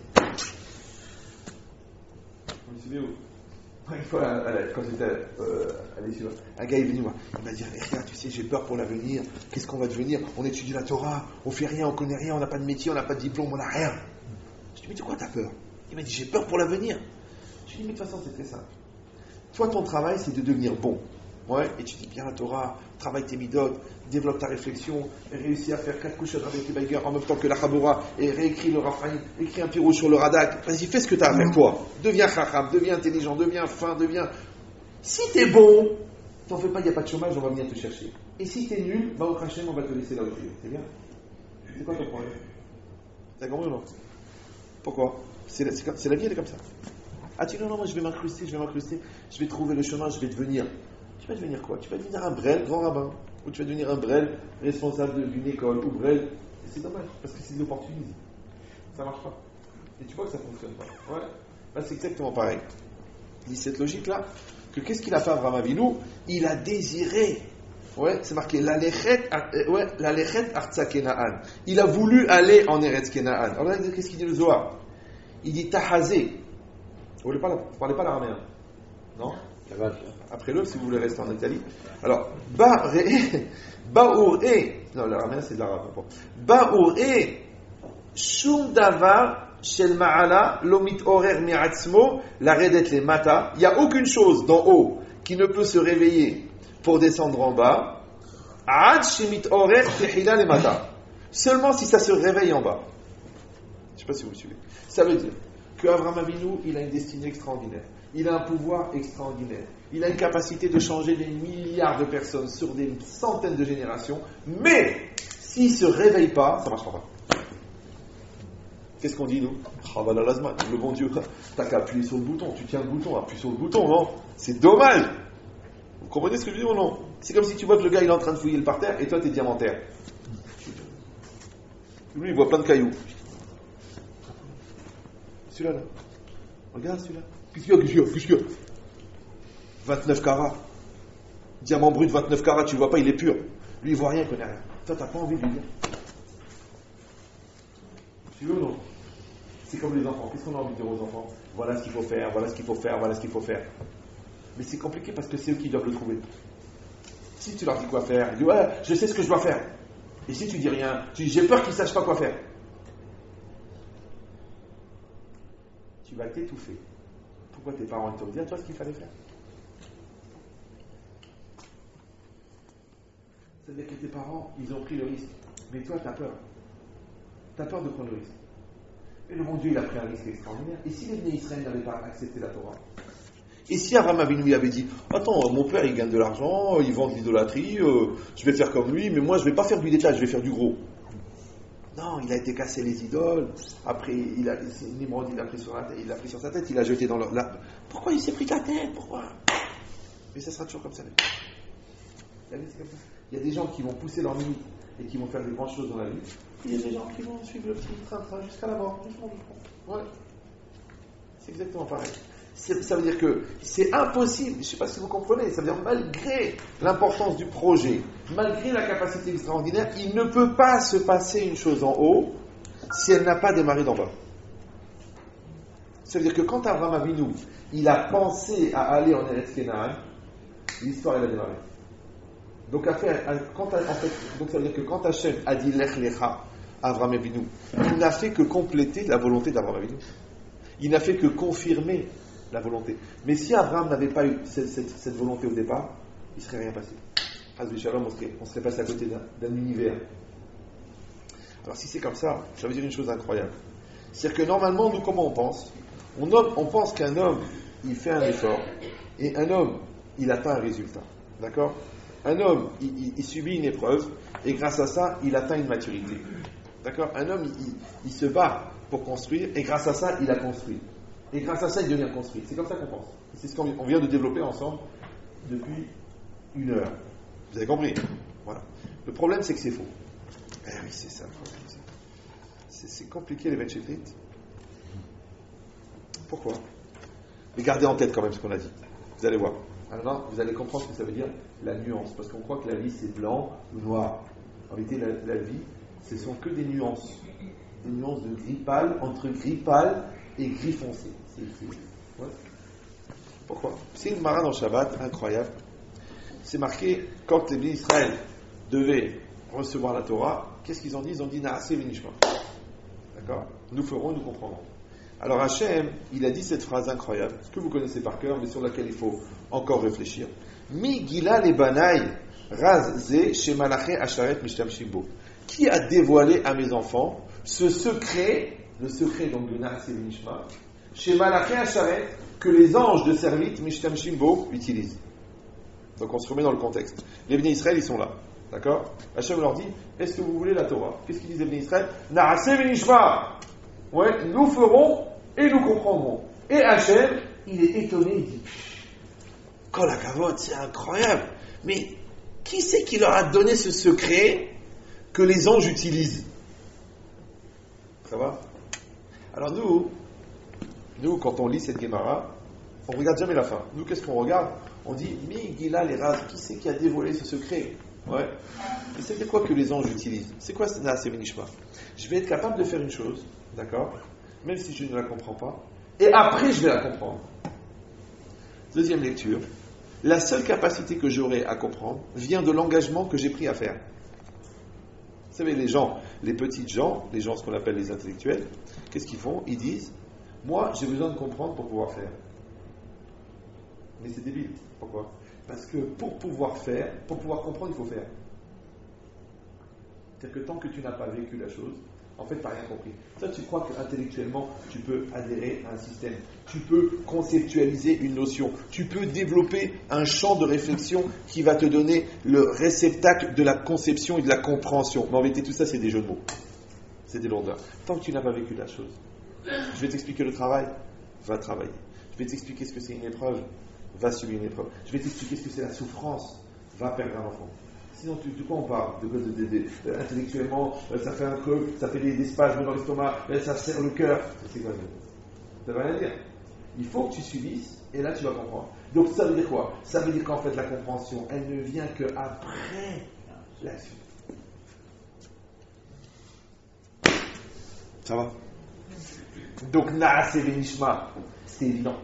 Vous suivez où? Une fois, quand j'étais à l'Yeshiva, un gars est venu moi. Il m'a dit, regarde, tu sais, j'ai peur pour l'avenir. Qu'est-ce qu'on va devenir? On étudie la Torah, on fait rien, on connaît rien, on n'a pas de métier, on n'a pas de diplôme, on n'a rien. Je lui ai dit, mais de quoi t'as peur? Il m'a dit, j'ai peur pour l'avenir. Je lui ai dit, mais de toute façon, c'est très simple. Toi, ton travail, c'est de devenir bon. Ouais, étudie bien la Torah, travaille tes midot, développe ta réflexion, et réussis à faire 4 couches avec les Baiger en même temps que la Chaboura, et réécris le Raphaïm, écris un pirouge sur le Radak. Vas-y, fais ce que tu as à faire, toi. Deviens chacham, deviens intelligent, deviens fin, deviens. Si t'es bon, t'en fais pas, il n'y a pas de chômage, on va venir te chercher. Et si t'es nul, va au Hachem, on va te laisser là où tu es. C'est bien? C'est quoi ton problème? T'as compris ou non? Pourquoi? C'est la vie, elle est comme ça. Ah, tu dis non, moi je vais m'incruster, je vais trouver le chemin, je vais devenir. Tu vas devenir quoi? Tu vas devenir un brel, grand rabbin. Ou tu vas devenir un brel, responsable d'une école. Ou brel. Et c'est dommage, parce que c'est de l'opportunisme. Ça marche pas. Et tu vois que ça fonctionne pas. Ouais. Là, c'est exactement pareil. Il dit cette logique-là, que qu'est-ce qu'il a fait Abraham Avinu? Il a désiré. Ouais, c'est marqué l'Alechet Artsa Kenaan. Il a voulu aller en Eretz Kenaan. Alors là, qu'est-ce qu'il dit le Zohar? Il dit Tahazé. Vous ne parlez pas l'araméen? Non? Après le, si vous voulez rester en Italie. Alors, Ba'ur e, non, l'araméen c'est de l'arabe. Ba'ur e, Shum davar shel ma'ala lomit orer mi'atzmo la redet le mata. Il n'y a aucune chose d'en haut qui ne peut se réveiller pour descendre en bas. Ad shemit orer tehila le mata. Seulement si ça se réveille en bas. Je ne sais pas si vous me suivez. Ça veut dire qu'Abraham Avinu, il a une destinée extraordinaire. Il a un pouvoir extraordinaire. Il a une capacité de changer des milliards de personnes sur des centaines de générations. Mais, s'il ne se réveille pas, ça ne marchera pas. Qu'est-ce qu'on dit, nous? Le bon Dieu, t'as qu'à appuyer sur le bouton. Tu tiens le bouton, appuie sur le bouton, non? C'est dommage. Vous comprenez ce que je dis ou non? C'est comme si tu vois que le gars, il est en train de fouiller le parterre et toi, t'es diamantaire. Lui, il voit plein de cailloux. Celui-là, là. Regarde celui-là. Qu'est-ce qu'il y a 29 carats. Diamant brut 29 carats, tu le vois pas, il est pur. Lui, il voit rien, il connaît rien. Toi, t'as pas envie de lui dire. Tu veux ou non? C'est comme les enfants. Qu'est-ce qu'on a envie de dire aux enfants? Voilà ce qu'il faut faire, voilà ce qu'il faut faire, voilà ce qu'il faut faire. Mais c'est compliqué parce que c'est eux qui doivent le trouver. Si tu leur dis quoi faire, ils disent ouais, je sais ce que je dois faire. Et si tu dis rien, tu dis j'ai peur qu'ils ne sachent pas quoi faire. Tu vas t'étouffer Pourquoi tes parents t'ont dit à toi ce qu'il fallait faire? C'est-à-dire que tes parents, ils ont pris le risque. Mais toi, tu as peur. Tu as peur de prendre le risque. Et le bon Dieu, il a pris un risque extraordinaire. Et si les Bnei Israël n'avaient pas accepté la Torah? Et si Abraham Avinu avait dit, attends, mon père, il gagne de l'argent, il vend de l'idolâtrie, je vais faire comme lui, mais moi, je ne vais pas faire du détail, je vais faire du gros. Non, il a été cassé les idoles. Après, Nimrod, il a pris sur sa tête, il a jeté dans Pourquoi il s'est pris ta tête? Pourquoi? Mais ça sera toujours comme ça. C'est comme ça. Il y a des gens qui vont pousser leurs limites et qui vont faire des grandes choses dans la vie. Il y a des gens qui vont suivre le petit train jusqu'à la mort. Ouais. C'est exactement pareil. Ça veut dire que c'est impossible, je ne sais pas si vous comprenez, ça veut dire malgré l'importance du projet, malgré la capacité extraordinaire, il ne peut pas se passer une chose en haut si elle n'a pas démarré d'en bas. Ça veut dire que quand Abraham Avinu, il a pensé à aller en Eretz Canaan, l'histoire elle a démarré. Donc, ça veut dire que quand Hachem a dit Lech Lecha à Abraham Avinu, il n'a fait que compléter la volonté d'Abraham Avinu. Il n'a fait que confirmer la volonté. Mais si Abraham n'avait pas eu cette volonté au départ, il ne serait rien passé. On serait passé à côté d'un univers. Alors si c'est comme ça, ça veut dire une chose incroyable. C'est-à-dire que normalement, nous, comment on pense? On pense qu'un homme, il fait un effort, et un homme, il atteint un résultat. D'accord? Un homme, il subit une épreuve, et grâce à ça, il atteint une maturité. D'accord? Un homme, il se bat pour construire, et grâce à ça, il a construit. Et grâce à ça, il devient construit. C'est comme ça qu'on pense. C'est ce qu'on vient de développer ensemble depuis 1 heure. Vous avez compris? Voilà. Le problème, c'est que c'est faux. Eh oui, c'est ça le problème. C'est compliqué les Benchefrit. Pourquoi? Mais gardez en tête quand même ce qu'on a dit. Vous allez voir. Alors, vous allez comprendre ce que ça veut dire la nuance. Parce qu'on croit que la vie, c'est blanc ou noir. En réalité, la vie, ce sont que des nuances. Des nuances de gris pâle, entre gris pâle et gris foncé. Ouais. Pourquoi? C'est une mara dans Shabbat incroyable. C'est marqué, quand les Israël devaient recevoir la Torah, qu'est-ce qu'ils ont dit? Ils ont dit Naaseh v'nishma. D'accord? Nous ferons, nous comprendrons. Alors Hachem, il a dit cette phrase incroyable, que vous connaissez par cœur, mais sur laquelle il faut encore réfléchir. Mi gila le banai raz ze chez malaché asharet mishtam shimbo. Qui a dévoilé à mes enfants ce secret, le secret donc de Naaseh v'nishma, chez malaché asharet, que les anges de servite mishtam shimbo utilisent. Donc on se remet dans le contexte. Les Bnei Israël, ils sont là. D'accord? Hachem leur dit, est-ce que vous voulez la Torah? Qu'est-ce qu'ils disent les Bnei Israël? Naaseh v'nishma. Ouais, nous ferons et nous comprendrons. Et Hachem, il est étonné, il dit, Kol hakavod, c'est incroyable. Mais qui c'est qui leur a donné ce secret que les anges utilisent? Ça va? Alors nous, quand on lit cette Gemara, on ne regarde jamais la fin. Nous, qu'est-ce qu'on regarde? On dit, Mi Gila les Raz, qui c'est qui a dévoilé ce secret? Ouais. Et c'est quoi que les anges utilisent? C'est quoi ce Naaseh v'nishma? Je vais être capable de faire une chose, d'accord? Même si je ne la comprends pas. Et après, je vais la comprendre. Deuxième lecture. La seule capacité que j'aurai à comprendre vient de l'engagement que j'ai pris à faire. Vous savez, les gens, les petites gens, les gens, ce qu'on appelle les intellectuels, qu'est-ce qu'ils font? Ils disent, moi, j'ai besoin de comprendre pour pouvoir faire. Mais c'est débile. Pourquoi? Parce que pour pouvoir comprendre, il faut faire. C'est-à-dire que tant que tu n'as pas vécu la chose, en fait, tu n'as rien compris. Ça, tu crois qu'intellectuellement, tu peux adhérer à un système. Tu peux conceptualiser une notion. Tu peux développer un champ de réflexion qui va te donner le réceptacle de la conception et de la compréhension. Mais en vérité, tout ça, c'est des jeux de mots. C'est des lourdeurs. Tant que tu n'as pas vécu la chose. Je vais t'expliquer le travail. Va travailler. Je vais t'expliquer ce que c'est une épreuve. Va subir une épreuve. Je vais t'expliquer ce que c'est la souffrance. Va perdre un enfant. Sinon, de quoi on parle? Intellectuellement, ça fait un creux, ça fait des spasmes dans l'estomac, ça serre le cœur. C'est quoi? Ça ne veut rien dire. Il faut que tu subisses, et là tu vas comprendre. Donc ça veut dire quoi? Ça veut dire qu'en fait la compréhension, elle ne vient qu'après la suite. Ça va? Donc Naaseh v'nishma, c'est évident.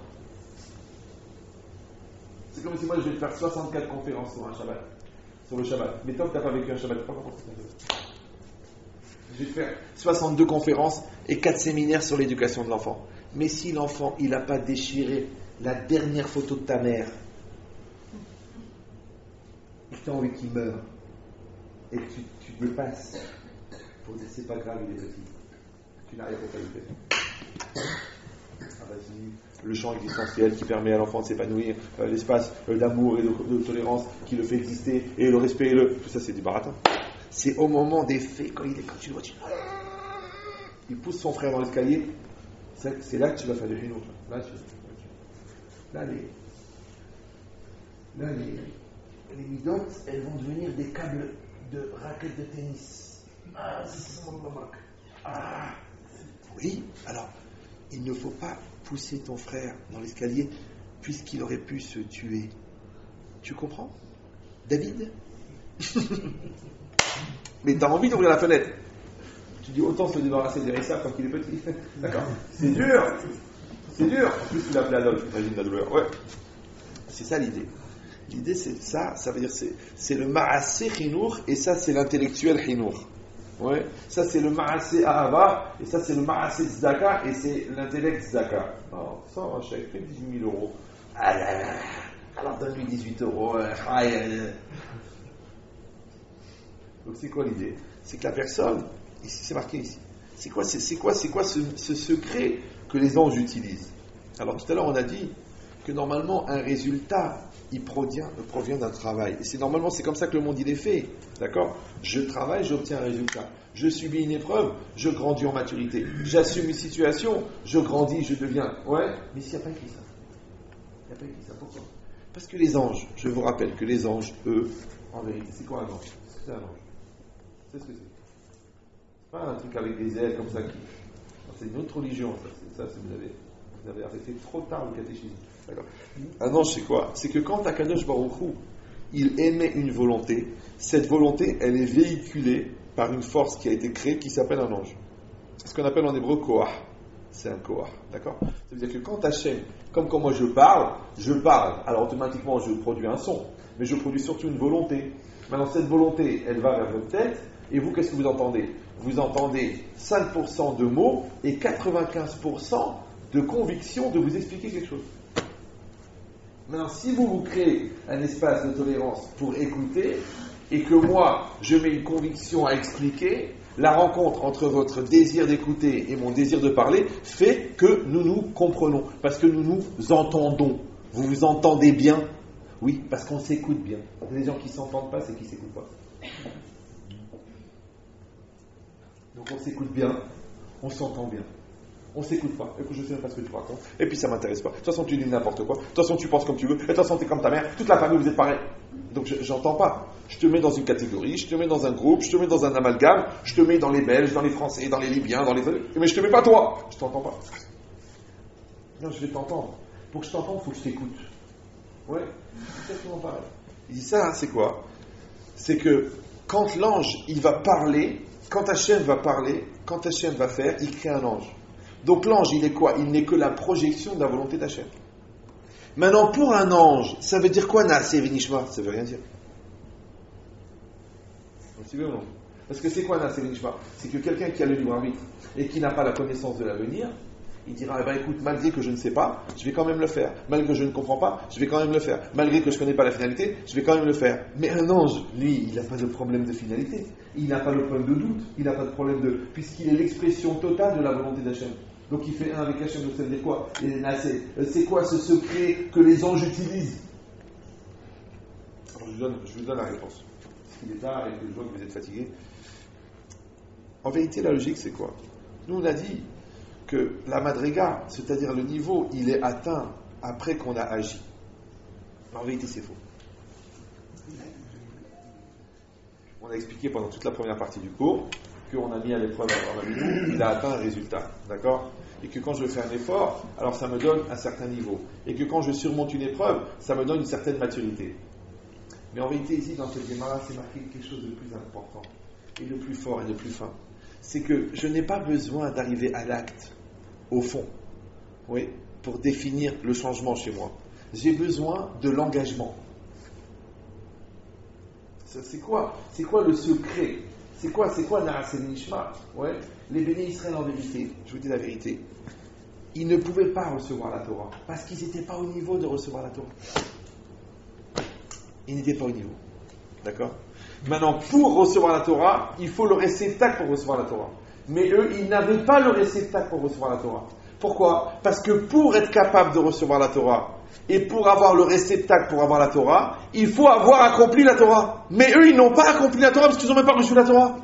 C'est comme si moi je vais te faire 64 conférences sur un Shabbat. Sur le Shabbat. Mais tant que tu n'as pas vécu un Shabbat, tu n'as pas compris. Je vais te faire 62 conférences et 4 séminaires sur l'éducation de l'enfant. Mais si l'enfant, il n'a pas déchiré la dernière photo de ta mère, et que tu as envie qu'il meure, et que tu te le passes pour dire c'est pas grave, il est petit, tu n'as rien à faire. Ah vas-y, le champ existentiel qui permet à l'enfant de s'épanouir, l'espace d'amour et de tolérance qui le fait exister, et le respect, tout ça c'est du baratin. C'est au moment des faits, quand tu le vois, il pousse son frère dans l'escalier, c'est là que tu vas faire du rhino. Là, les midotes, elles vont devenir des câbles de raquettes de tennis. Oui, alors, il ne faut pas pousser ton frère dans l'escalier puisqu'il aurait pu se tuer. Tu comprends, David? Mais tu as envie d'ouvrir la fenêtre. Tu dis autant se débarrasser de Rissa quand il est petit. D'accord. C'est dur. En plus, tu l'appelles Adolphe, imagine la douleur. Ouais. C'est ça l'idée. L'idée, c'est ça. Ça veut dire c'est le ma'asé chinour et ça, c'est l'intellectuel chinour. Ouais. Ça, c'est le ma'asé ahava et ça, c'est le ma'asé tzedaka et c'est l'intellect tzedaka. Alors, ça, un chèque, fait 18 000 euros. Alors, donne-lui 18 euros. Donc, c'est quoi l'idée? C'est que la personne, ici, c'est marqué ici. C'est quoi ce secret que les anges utilisent? Alors tout à l'heure on a dit que normalement un résultat il provient d'un travail. Et c'est comme ça que le monde il est fait. D'accord? Je travaille, j'obtiens un résultat. Je subis une épreuve, je grandis en maturité. J'assume une situation, je grandis, je deviens. Ouais, mais s'il n'y a pas écrit ça. Pourquoi? Parce que les anges, je vous rappelle que les anges, eux, en vérité, c'est quoi un ange? C'est un ange. C'est ce que c'est. Pas un truc avec des ailes comme ça qui. C'est une autre religion, ça. Vous avez arrêté trop tard le catéchisme. D'accord. Un ange, c'est quoi? C'est que quand Akadosh Baruch Hu, il émet une volonté, cette volonté, elle est véhiculée par une force qui a été créée qui s'appelle un ange. C'est ce qu'on appelle en hébreu Koach. C'est un Koach. D'accord? Ça veut dire que quand Hachem, comme quand moi je parle, alors automatiquement je produis un son, mais je produis surtout une volonté. Maintenant, cette volonté, elle va vers votre tête, et vous, qu'est-ce que vous entendez? Vous entendez 5% de mots et 95% de conviction de vous expliquer quelque chose. Maintenant, si vous créez un espace de tolérance pour écouter, et que moi, je mets une conviction à expliquer, la rencontre entre votre désir d'écouter et mon désir de parler fait que nous nous comprenons, parce que nous nous entendons. Vous vous entendez bien? Oui, parce qu'on s'écoute bien. Les gens qui ne s'entendent pas, c'est qu'ils ne s'écoutent pas. Donc on s'écoute bien, on s'entend bien. On ne s'écoute pas. Écoute, je ne sais même pas ce que tu racontes. Et puis ça ne m'intéresse pas. De toute façon, tu dis n'importe quoi. De toute façon, tu penses comme tu veux. Et de toute façon, tu es comme ta mère. Toute la famille, vous êtes pareil. Donc j'entends pas. Je te mets dans une catégorie, je te mets dans un groupe, je te mets dans un amalgame, je te mets dans les Belges, dans les Français, dans les Libyens, dans les... Mais je te mets pas toi. Je t'entends pas. Non, je vais t'entendre. Pour que je t'entende, il faut que je t'écoute. Ouais, c'est exactement pareil. Il dit ça, c'est quoi? C'est que quand l'ange, il va parler, quand Hachem va parler, quand Hachem va faire, il crée un ange. Donc l'ange, il est quoi? Il n'est que la projection de la volonté d'Hachem. Maintenant, pour un ange, ça veut dire quoi, Naaseh V'Nishma? Ça veut rien dire. Vous suivez ou non? Parce que c'est quoi Naaseh V'Nishma? C'est que quelqu'un qui a le libre arbitre et qui n'a pas la connaissance de l'avenir, il dira, eh ben, écoute, malgré que je ne sais pas, je vais quand même le faire. Malgré que je ne comprends pas, je vais quand même le faire. Malgré que je ne connais pas la finalité, je vais quand même le faire. Mais un ange, lui, il n'a pas de problème de finalité. Il n'a pas de problème de doute. Il n'a pas de problème de... Puisqu'il est l'expression totale de la volonté d'Hachem. Donc il fait un avec Hachem, donc ça veut dire quoi? C'est quoi ce secret que les anges utilisent? Alors je vous donne la réponse. Parce qu'il est tard et que je vois que vous êtes fatigués. En vérité, la logique, c'est quoi? Nous, on a dit que la madriga, c'est-à-dire le niveau, il est atteint après qu'on a agi. En vérité, c'est faux. On a expliqué pendant toute la première partie du cours qu'on a mis à l'épreuve Abraham Avinu, il a atteint un résultat, d'accord? Et que quand je fais un effort, alors ça me donne un certain niveau. Et que quand je surmonte une épreuve, ça me donne une certaine maturité. Mais en vérité, ici, dans cette Gemara, c'est marqué quelque chose de plus important, et de plus fort, et de plus fin. C'est que je n'ai pas besoin d'arriver à l'acte, au fond, oui, pour définir le changement chez moi. J'ai besoin de l'engagement. C'est quoi le secret? C'est quoi Naaseh V'Nishma? Ouais. Les bénis Israël en vérité, je vous dis la vérité. ils ne pouvaient pas recevoir la Torah, parce qu'ils n'étaient pas au niveau de recevoir la Torah. Ils n'étaient pas au niveau. D'accord ? Maintenant, pour recevoir la Torah, il faut le réceptacle pour recevoir la Torah. Mais eux, ils n'avaient pas le réceptacle pour recevoir la Torah. Pourquoi ? Parce que pour être capable de recevoir la Torah, et pour avoir le réceptacle pour avoir la Torah, il faut avoir accompli la Torah. Mais eux, ils n'ont pas accompli la Torah parce qu'ils n'ont même pas reçu la Torah.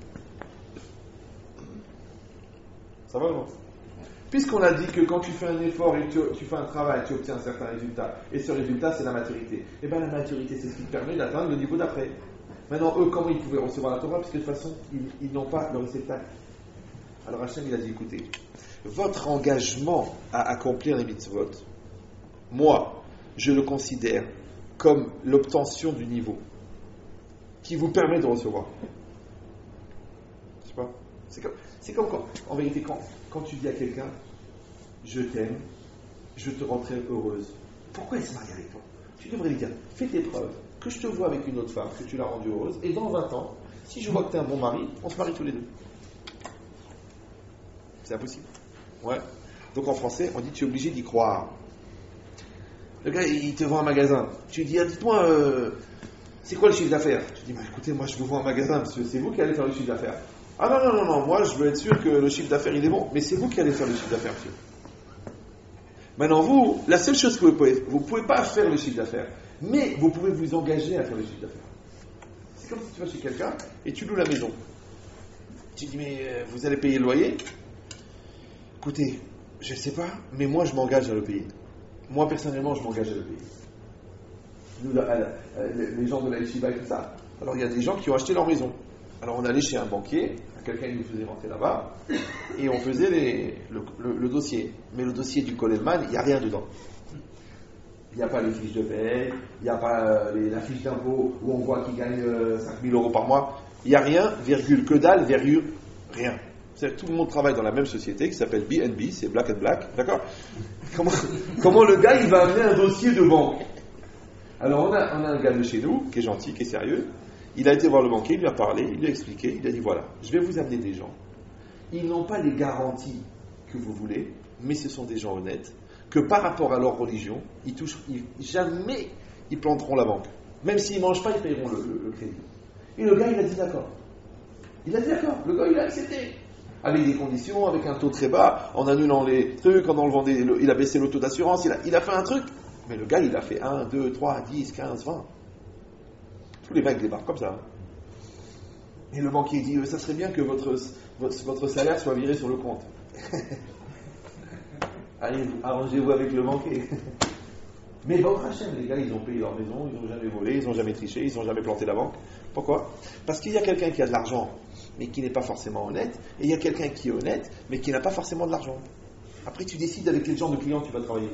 Ça va ou non ? Puisqu'on a dit que quand tu fais un effort et tu fais un travail, tu obtiens un certain résultat, et ce résultat, c'est la maturité. Et bien la maturité, c'est ce qui te permet d'atteindre le niveau d'après. Maintenant, eux, comment ils pouvaient recevoir la Torah ? Parce que de toute façon, ils n'ont pas le réceptacle. Alors Hachem, il a dit, écoutez, votre engagement à accomplir les mitzvot, moi, je le considère comme l'obtention du niveau qui vous permet de recevoir. Je sais pas. C'est comme quand, en vérité, quand tu dis à quelqu'un, je t'aime, je te rends très heureuse. Pourquoi elle se marie avec toi ? Tu devrais lui dire, fais tes preuves, que je te vois avec une autre femme, que tu l'as rendue heureuse, et dans 20 ans, si je vois que tu es un bon mari, on se marie tous les deux. C'est impossible. Ouais. Donc en français, on dit tu es obligé d'y croire. Le gars, il te vend un magasin. Tu lui dis, dites-moi, c'est quoi le chiffre d'affaires ? Tu dis, écoutez, moi je vous vends un magasin, monsieur, c'est vous qui allez faire le chiffre d'affaires. Ah non, moi je veux être sûr que le chiffre d'affaires il est bon, mais c'est vous qui allez faire le chiffre d'affaires, monsieur. Maintenant vous, la seule chose que vous pouvez pas faire le chiffre d'affaires, mais vous pouvez vous engager à faire le chiffre d'affaires. C'est comme si tu vas chez quelqu'un et tu loues la maison. Tu dis, mais vous allez payer le loyer ? Écoutez, je ne sais pas, mais moi je m'engage à le payer. Moi personnellement je m'engage à le payer. Nous, les gens de la yeshiva et tout ça. Alors il y a des gens qui ont acheté leur maison. Alors on allait chez un banquier, quelqu'un nous faisait rentrer là-bas, et on faisait le dossier. Mais le dossier du Kollelman, il n'y a rien dedans. Il n'y a pas les fiches de paie, il n'y a pas la fiche d'impôt où on voit qu'il gagne 5 000 euros par mois. Il n'y a rien, virgule, que dalle, virgule, rien. Tout le monde travaille dans la même société qui s'appelle BNB, c'est Black and Black, d'accord ? Comment le gars il va amener un dossier de banque ? Alors on a un gars de chez nous qui est gentil, qui est sérieux. Il a été voir le banquier, il lui a parlé, il lui a expliqué, il a dit voilà, je vais vous amener des gens. Ils n'ont pas les garanties que vous voulez, mais ce sont des gens honnêtes, que par rapport à leur religion, jamais ils planteront la banque. Même s'ils ne mangent pas, ils paieront le crédit. Et le gars, il a dit d'accord. Il a dit d'accord, le gars, il a accepté. Avec des conditions, avec un taux très bas, en annulant les trucs, en enlevant il a baissé le taux d'assurance, il a fait un truc. Mais le gars, il a fait 1, 2, 3, 10, 15, 20. Tous les mecs débarquent comme ça. Et le banquier dit, ça serait bien que votre salaire soit viré sur le compte. Allez, arrangez-vous avec le banquier. Mais votre Hachem, les gars, ils ont payé leur maison, ils n'ont jamais volé, ils n'ont jamais triché, ils n'ont jamais planté la banque. Pourquoi ? Parce qu'il y a quelqu'un qui a de l'argent, mais qui n'est pas forcément honnête, et il y a quelqu'un qui est honnête, mais qui n'a pas forcément de l'argent. Après, tu décides avec quel genre de client tu vas travailler.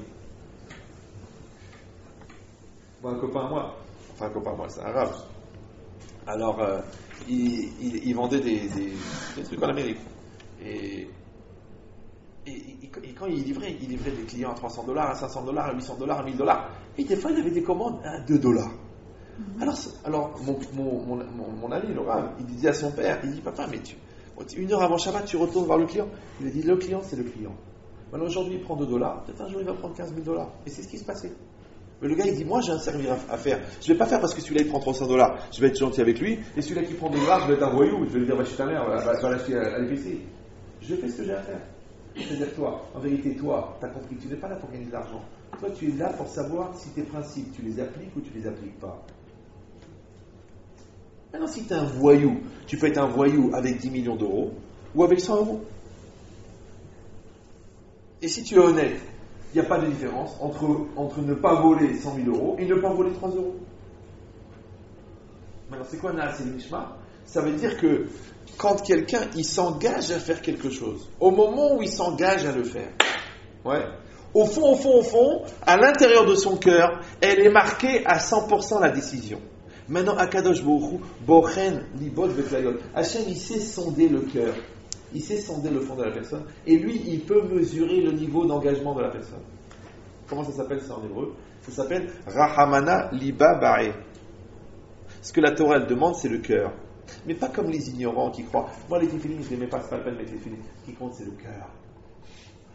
Bon, un copain à moi, c'est un arabe. Alors, il vendait des trucs en Amérique. Et quand il livrait des clients à $300, à $500, à $800, à $1000. Et des fois, il avait des commandes à $2. Alors mon ami, le Rav, il disait à son père, il dit, papa, mais une heure avant Shabbat, tu retournes voir le client. Il a dit, le client, c'est le client. Maintenant, aujourd'hui, il prend $2, peut-être un jour, il va prendre $15 000. Et c'est ce qui se passait. Mais le gars, il dit, moi, j'ai un service à faire. Je ne vais pas faire parce que celui-là, il prend $300. Je vais être gentil avec lui. Et celui-là qui prend $2, je vais être un voyou. Je vais lui dire, va chez ta mère, va l'acheter à l'épicerie. Je fais ce que j'ai à faire. C'est-à-dire, toi, en vérité, toi, tu as compris que tu n'es pas là pour gagner de l'argent. Toi, tu es là pour savoir si tes principes, tu les appliques ou tu les appliques pas. Maintenant, si tu es un voyou, tu peux être un voyou avec 10 millions d'euros ou avec 100 euros. Et si tu es honnête, il n'y a pas de différence entre ne pas voler 100 000 euros et ne pas voler 3 euros. Maintenant, c'est quoi Naas et Mishma ? Ça veut dire que quand quelqu'un il s'engage à faire quelque chose, au moment où il s'engage à le faire, au fond, à l'intérieur de son cœur, elle est marquée à 100% la décision. Maintenant, Akadosh Baruch Hu, Bochen, Libot, Beklayot, Hachem, il sait sonder le cœur, il sait sonder le fond de la personne, et lui, il peut mesurer le niveau d'engagement de la personne. Comment ça s'appelle ça en hébreu ? Ça s'appelle Rahamana Liba Ba'e. Ce que la Torah elle demande, c'est le cœur. Mais pas comme les ignorants qui croient, moi les téfilines, je ne les mets pas, c'est pas la peine de mettre les téfilines. Ce qui compte, c'est le cœur.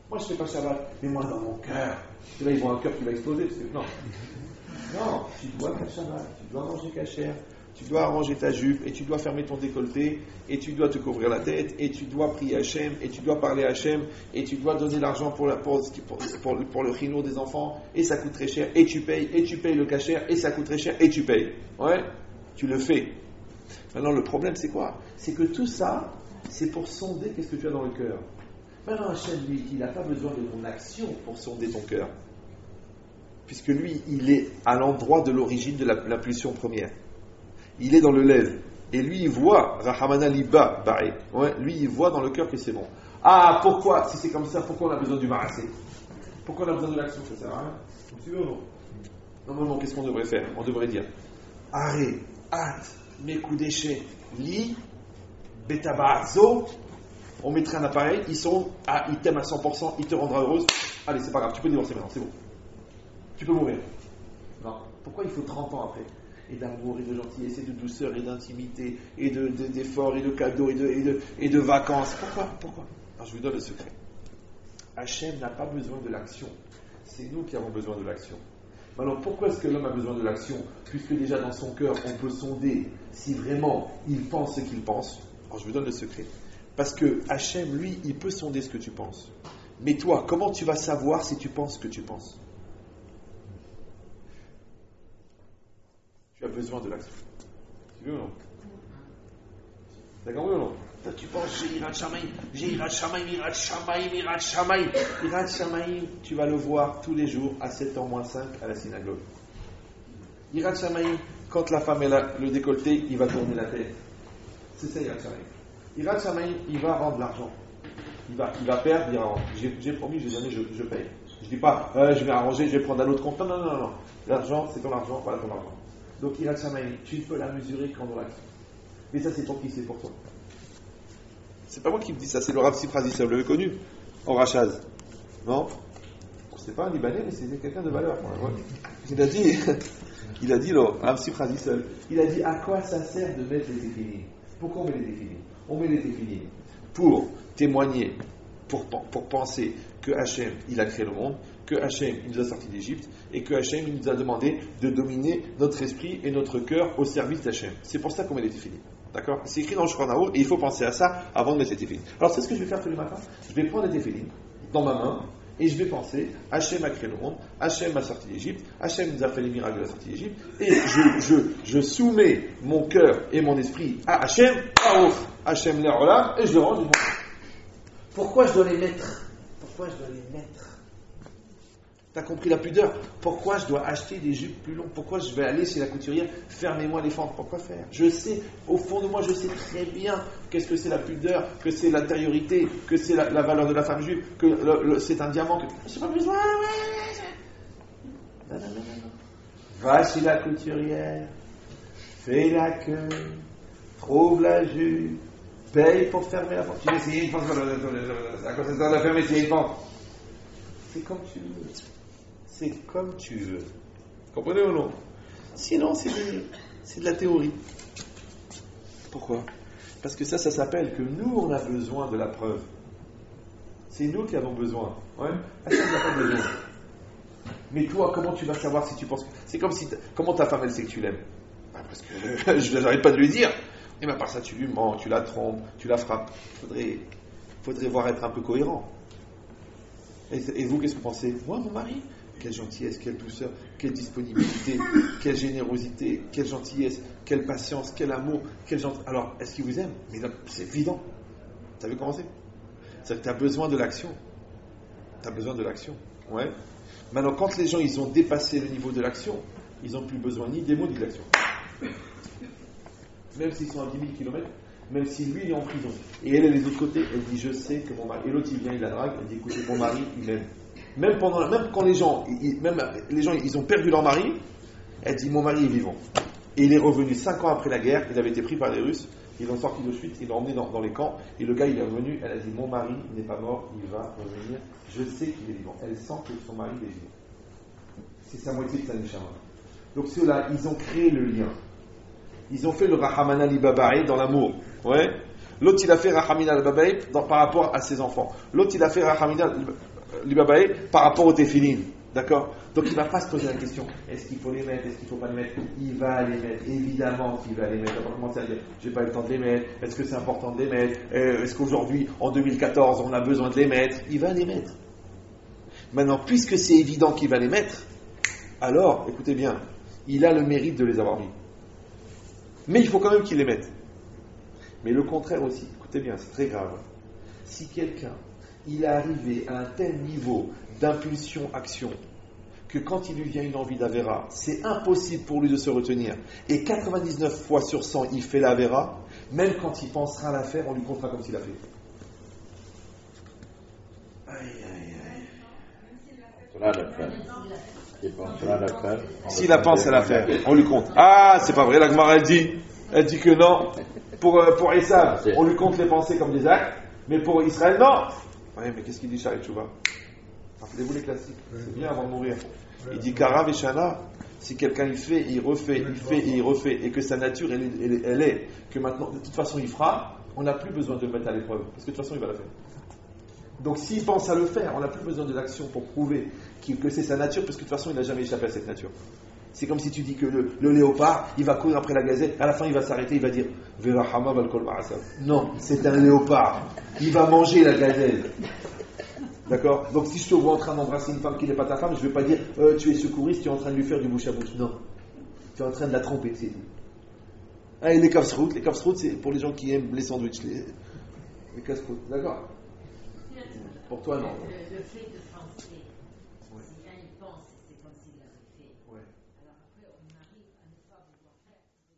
Moi, je ne fais pas Shabbat, mais moi, dans mon cœur. Et là, ils ont un cœur qui va exploser. Parce que, non. Non, tu dois faire Shabbat, tu dois manger kasher, tu dois arranger ta jupe, et tu dois fermer ton décolleté, et tu dois te couvrir la tête, et tu dois prier Hachem, et tu dois parler Hachem, et tu dois donner l'argent pour le chinour des enfants, et ça coûte très cher, et tu payes le kasher, et ça coûte très cher, et tu payes. Ouais, tu le fais. Maintenant, le problème, c'est quoi? C'est que tout ça, c'est pour sonder qu'est-ce que tu as dans le cœur. Maintenant, Hachem, lui, il n'a pas besoin de ton action pour sonder ton cœur. Puisque lui, il est à l'endroit de l'origine de la pulsion première. Il est dans le lève. Et lui, il voit, Rahamana Liba, Baé. Ouais, lui, il voit dans le cœur que c'est bon. Ah, pourquoi? Si c'est comme ça, pourquoi on a besoin du marassé? Pourquoi on a besoin de l'action? Ça sert à rien. Vous suivez ou non? Normalement, qu'est-ce qu'on devrait faire? On devrait dire Arrête, hâte, mes déchets, lit, betabazo. On mettrait un appareil, ils t'aiment à 100%, il te rendra heureuse. Allez, c'est pas grave, tu peux divorcer maintenant, c'est bon. Tu peux mourir. Non. Pourquoi il faut 30 ans après? Et d'amour, et de gentillesse, et de douceur, et d'intimité, et d'efforts, et de cadeaux, et de vacances. Pourquoi? Alors je vous donne le secret. Hachem n'a pas besoin de l'action. C'est nous qui avons besoin de l'action. Alors pourquoi est-ce que l'homme a besoin de l'action? Puisque déjà dans son cœur, on peut sonder si vraiment il pense ce qu'il pense. Alors je vous donne le secret. Parce que Hachem, lui, il peut sonder ce que tu penses. Mais toi, comment tu vas savoir si tu penses ce que tu penses? Tu as besoin de l'action. Tu veux ou non? D'accord, oui ou non? Toi, tu penses, j'ai Irat Shamaïm, tu vas le voir tous les jours à 7h moins 5 à la synagogue. Irat Shamaïm, quand la femme est le décolleté, il va tourner la tête. C'est ça, Irat Shamaïm. Irat Shamaïm, il va rendre l'argent. Il va perdre, il dira, j'ai promis, j'ai donné, je paye. Je ne dis pas, je vais arranger, je vais prendre un autre compte. Non. L'argent, c'est ton argent, pas ton argent. Donc, Irat Shamaïm, tu peux la mesurer qu'en dans l'action. Mais ça, c'est pour qui? C'est pour toi. C'est pas moi qui me dis ça, c'est le Rav Sifrazi, vous l'avez connu, en Rachaz. Non? C'est pas un Libanais, mais c'est quelqu'un de valeur. Ouais. Il a dit, le Rav Sifrazi seul, il a dit, à quoi ça sert de mettre les téfilim? Pourquoi on met les téfilim? On met les téfilim pour témoigner, pour penser que Hachem, il a créé le monde, que Hachem, il nous a sortis d'Égypte, et que Hachem, il nous a demandé de dominer notre esprit et notre cœur au service d'Hachem. C'est pour ça qu'on met les téfilim. D'accord? C'est écrit dans le Shulchan Arour et il faut penser à ça avant de mettre les téfilim. Alors, c'est ce que je vais faire tous les matins. Je vais prendre les téfilim dans ma main et je vais penser Hachem a créé le monde, Hachem m'a sorti d'Égypte, Hachem nous a fait les miracles de la sortie d'Égypte et je soumets mon cœur et mon esprit à Hachem, Hachem l'Olam, et je le rends du monde. Pourquoi je dois les mettre? T'as compris la pudeur? Pourquoi je dois acheter des jupes plus longues? Pourquoi je vais aller chez la couturière? Fermez-moi les fentes. Pourquoi faire? Je sais, au fond de moi, je sais très bien qu'est-ce que c'est la pudeur, que c'est l'intériorité, que c'est la valeur de la femme juive, que c'est un diamant. Je n'ai pas besoin. Non. Va chez la couturière, fais la queue, trouve la jupe, paye pour fermer la fente. Tu veux essayer une fente? À quoi ça sert de la fermer, essayer une fente? C'est comme tu veux. C'est comme tu veux. Comprenez ou non? Sinon, c'est de la théorie. Pourquoi? Parce que ça s'appelle que nous, on a besoin de la preuve. C'est nous qui avons besoin. Ouais? Hachem n'a pas besoin. Mais toi, comment tu vas savoir si tu penses que... C'est comme si... Comment ta femme, elle sait que tu l'aimes? Parce que je n'arrête pas de lui dire. Et à part ça, tu lui mens, tu la trompes, tu la frappes. Faudrait voir être un peu cohérent. Et vous, qu'est-ce que vous pensez? Moi, mon mari, quelle gentillesse, quelle douceur, quelle disponibilité, quelle générosité, quelle gentillesse, quelle patience, quel amour, Alors, est-ce qu'il vous aime? Mais là, c'est évident. Tu as vu comment c'est? C'est-à-dire que tu as besoin de l'action. Ouais. Maintenant, quand les gens, ils ont dépassé le niveau de l'action, ils n'ont plus besoin ni des mots ni de l'action. Même s'ils sont à 10 000 km, même si lui, il est en prison. Et elle est des autres côtés, elle dit, je sais que mon mari... Et l'autre, il vient, il la drague, elle dit, écoutez, mon mari, il m'aime. Même quand les gens, ils ont perdu leur mari, elle dit, mon mari est vivant. Et il est revenu 5 ans après la guerre, il avait été pris par les Russes, ils l'ont sorti d'Auschwitz, ils l'ont emmené dans les camps, et le gars, il est revenu, elle a dit, mon mari n'est pas mort, il va revenir, je sais qu'il est vivant. Elle sent que son mari est vivant. C'est sa moitié de sa neshama. Donc ceux-là, ils ont créé le lien. Ils ont fait le Rahamana Libabae dans l'amour. Ouais. L'autre, il a fait Rahamina Libabae par rapport à ses enfants. L'autre, il a fait Rahamina l'Ibabaé par rapport au Tefilin. D'accord? Donc il ne va pas se poser la question, est-ce qu'il faut les mettre, est-ce qu'il ne faut pas les mettre? Il va les mettre, évidemment qu'il va les mettre. Il va pas commencer à dire, j'ai pas eu le temps de les mettre, est-ce que c'est important de les mettre, est-ce qu'aujourd'hui, en 2014, on a besoin de les mettre? Il va les mettre. Maintenant, puisque c'est évident qu'il va les mettre, alors, écoutez bien, il a le mérite de les avoir mis. Mais il faut quand même qu'il les mette. Mais le contraire aussi, écoutez bien, c'est très grave. Si quelqu'un, il est arrivé à un tel niveau d'impulsion-action que quand il lui vient une envie d'Avera, c'est impossible pour lui de se retenir. Et 99 fois sur 100, il fait l'Avera, même quand il pensera à la faire, on lui comptera comme s'il l'a fait. Aïe, aïe, aïe. S'il la pense à la faire, on lui compte. Ah, c'est pas vrai, la Gemara elle dit que non. Pour Esav, on lui compte les pensées comme des actes, mais pour Israël, non. Ouais, mais qu'est-ce qu'il dit, Shari Tchouva? Rappelez-vous les classiques, c'est bien avant de mourir. Il dit Kara Veshana, si quelqu'un il fait, il refait, il fait et il refait, et que sa nature elle est que maintenant, de toute façon il fera, on n'a plus besoin de le mettre à l'épreuve, parce que de toute façon il va la faire. Donc s'il pense à le faire, on n'a plus besoin de l'action pour prouver que c'est sa nature, parce que de toute façon il n'a jamais échappé à cette nature. C'est comme si tu dis que le léopard, il va courir après la gazelle, à la fin il va s'arrêter, il va dire Verahama Valkol Ma'asav. Non, c'est un léopard, il va manger la gazelle. D'accord? Donc si je te vois en train d'embrasser une femme qui n'est pas ta femme, je ne vais pas dire tu es secouriste, tu es en train de lui faire du bouche à bouche. Non. Tu es en train de la tromper, c'est tout. Ah, et les kafsrout, c'est pour les gens qui aiment les sandwichs. Les casse-croûtes, d'accord? Pour toi, non. Le fait de penser, si un il pense, c'est comme s'il l'avait fait. Ouais. Alors après, on arrive à ne pas vouloir faire.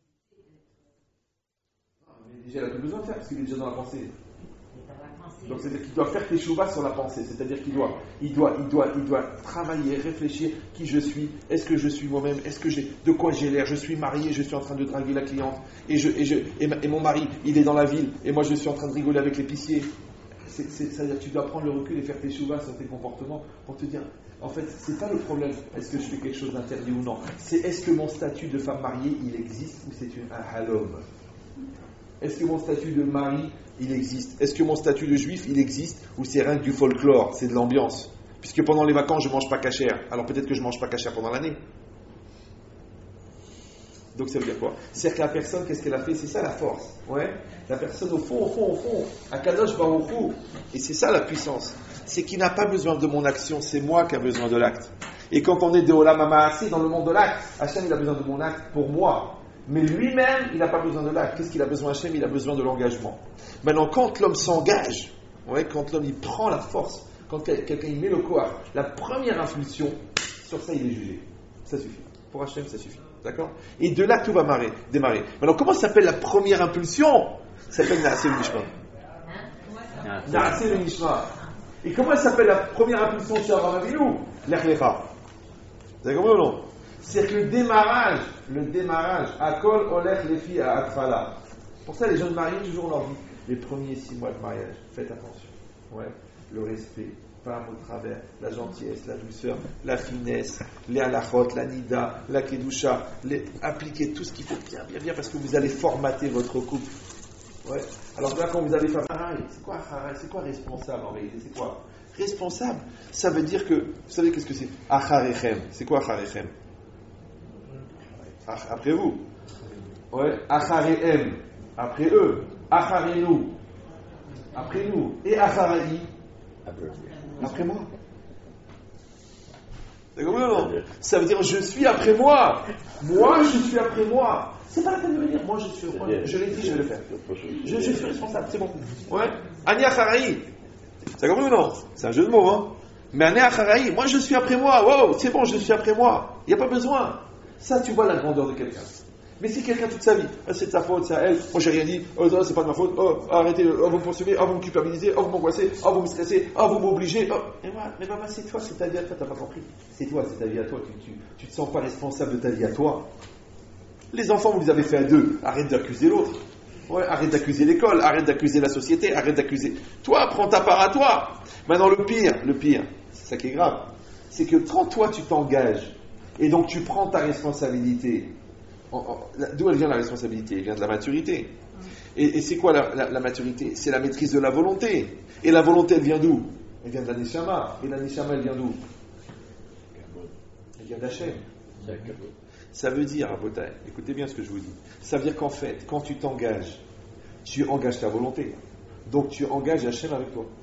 Mais déjà, il n'a plus besoin de faire, parce qu'il est déjà dans la pensée. Donc c'est-à-dire qu'il doit faire teshuva sur la pensée, c'est-à-dire qu'il doit travailler, réfléchir qui je suis, est-ce que je suis moi-même, de quoi j'ai l'air, je suis marié, je suis en train de draguer la cliente, et mon mari, il est dans la ville, et moi je suis en train de rigoler avec l'épicier. C'est-à-dire que tu dois prendre le recul et faire teshuva sur tes comportements pour te dire, en fait, c'est pas le problème, est-ce que je fais quelque chose d'interdit ou non, c'est est-ce que mon statut de femme mariée, il existe ou c'est un halom? Est-ce que mon statut de mari, il existe? Est-ce que mon statut de juif, il existe? Ou c'est rien que du folklore, c'est de l'ambiance? Puisque pendant les vacances, je ne mange pas cachère. Alors peut-être que je ne mange pas cachère pendant l'année. Donc ça veut dire quoi? C'est-à-dire que la personne, qu'est-ce qu'elle a fait? C'est ça la force. Ouais. La personne au fond, à Kadosh Baruch Hu. Et c'est ça la puissance. C'est qu'il n'a pas besoin de mon action, c'est moi qui a besoin de l'acte. Et quand on est de Olam HaMaaseh, dans le monde de l'acte, Hachem, il a besoin de mon acte pour moi. Mais lui-même, il n'a pas besoin de l'acte. Qu'est-ce qu'il a besoin, Hachem? Il a besoin de l'engagement. Maintenant, quand l'homme s'engage, quand l'homme il prend la force, quand quelqu'un il met le koach, la première impulsion, sur ça il est jugé. Ça suffit. Pour Hachem, ça suffit. D'accord? Et de là, tout va démarrer. Maintenant, comment s'appelle la première impulsion? Ça s'appelle Naaseh le Nishma. Naaseh le Nishma. Et comment elle s'appelle la première impulsion chez Avraham Avinu? L'Echlecha. Vous avez compris ou non? C'est que le démarrage, Akol Olech Lefi à Atfala. Pour ça, les jeunes mariés, toujours on leur dit, les premiers 6 mois de mariage, faites attention. Ouais, le respect, pas au travers, la gentillesse, la douceur, la finesse, les halachot, la nida, la kedusha, appliquez tout ce qu'il faut bien, parce que vous allez formater votre couple. Ouais. Alors là, quand vous allez faire c'est quoi responsable en réalité? C'est quoi? Responsable, ça veut dire que, vous savez qu'est-ce que c'est? Acharechem. C'est quoi Acharechem? Après vous. Ouais. Acharehem. Après eux. Acharenu. Après nous. Et Acharaï. Après moi. C'est comme non? Ça veut dire je suis après moi. Moi, je suis après moi. C'est pas la peine de me dire. Moi, je l'ai dit, je vais le faire. Je suis responsable, c'est bon. Ouais. Ani Acharaï. C'est comme non? C'est un jeu de mots, hein. Mais Ani Acharaï. Moi, je suis après moi. Wow, c'est bon, je suis après moi. Il n'y a pas besoin. Ça, tu vois la grandeur de quelqu'un. Mais si quelqu'un toute sa vie, c'est de sa faute, c'est à elle, moi j'ai rien dit, non, c'est pas de ma faute, arrêtez, vous me poursuivez, vous me culpabilisez, vous m'angoissez, vous me stressez, vous m'obligez, mais maman, c'est toi, c'est ta vie à toi, t'as pas compris. C'est toi, c'est ta vie à toi, tu te sens pas responsable de ta vie à toi. Les enfants, vous les avez fait à deux, arrête d'accuser l'autre. Ouais, arrête d'accuser l'école, arrête d'accuser la société, arrête d'accuser. Toi, prends ta part à toi. Maintenant, le pire, c'est ça qui est grave, c'est que quand toi tu t'engages, et donc tu prends ta responsabilité. D'où elle vient la responsabilité? Elle vient de la maturité. Et c'est quoi la maturité? C'est la maîtrise de la volonté. Et la volonté, elle vient d'où? Elle vient de la Neshama. Et la Neshama, elle vient d'où? Elle vient d'Hachem. Ça veut dire, Rabotai, écoutez bien ce que je vous dis. Ça veut dire qu'en fait, quand tu t'engages, tu engages ta volonté. Donc tu engages Hachem avec toi.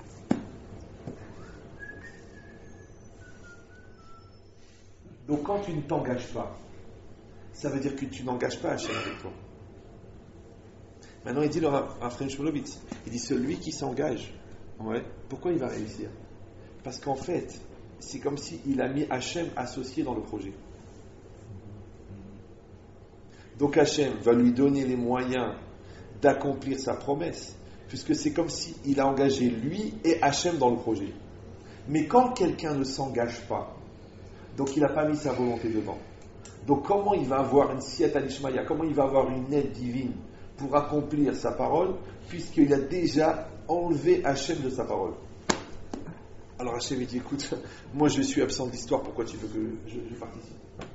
Donc quand tu ne t'engages pas, ça veut dire que tu n'engages pas Hachem avec toi. Maintenant il dit le Raphaël Shmulevitz, il dit celui qui s'engage, ouais, pourquoi il va réussir? Parce qu'en fait, c'est comme s'il a mis Hachem associé dans le projet. Donc Hachem va lui donner les moyens d'accomplir sa promesse, puisque c'est comme s'il a engagé lui et Hachem dans le projet. Mais quand quelqu'un ne s'engage pas, donc il n'a pas mis sa volonté devant, donc comment il va avoir une siyata d'Ishmaïa, comment il va avoir une aide divine pour accomplir sa parole, puisqu'il a déjà enlevé Hachem de sa parole? Alors Hachem dit, écoute, moi je suis absent de l'histoire, pourquoi tu veux que je participe?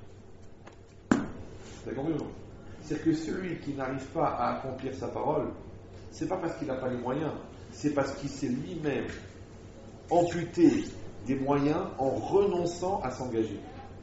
Vous compris ou non? C'est-à-dire que celui qui n'arrive pas à accomplir sa parole, c'est pas parce qu'il n'a pas les moyens, c'est parce qu'il s'est lui-même amputé des moyens en renonçant à s'engager.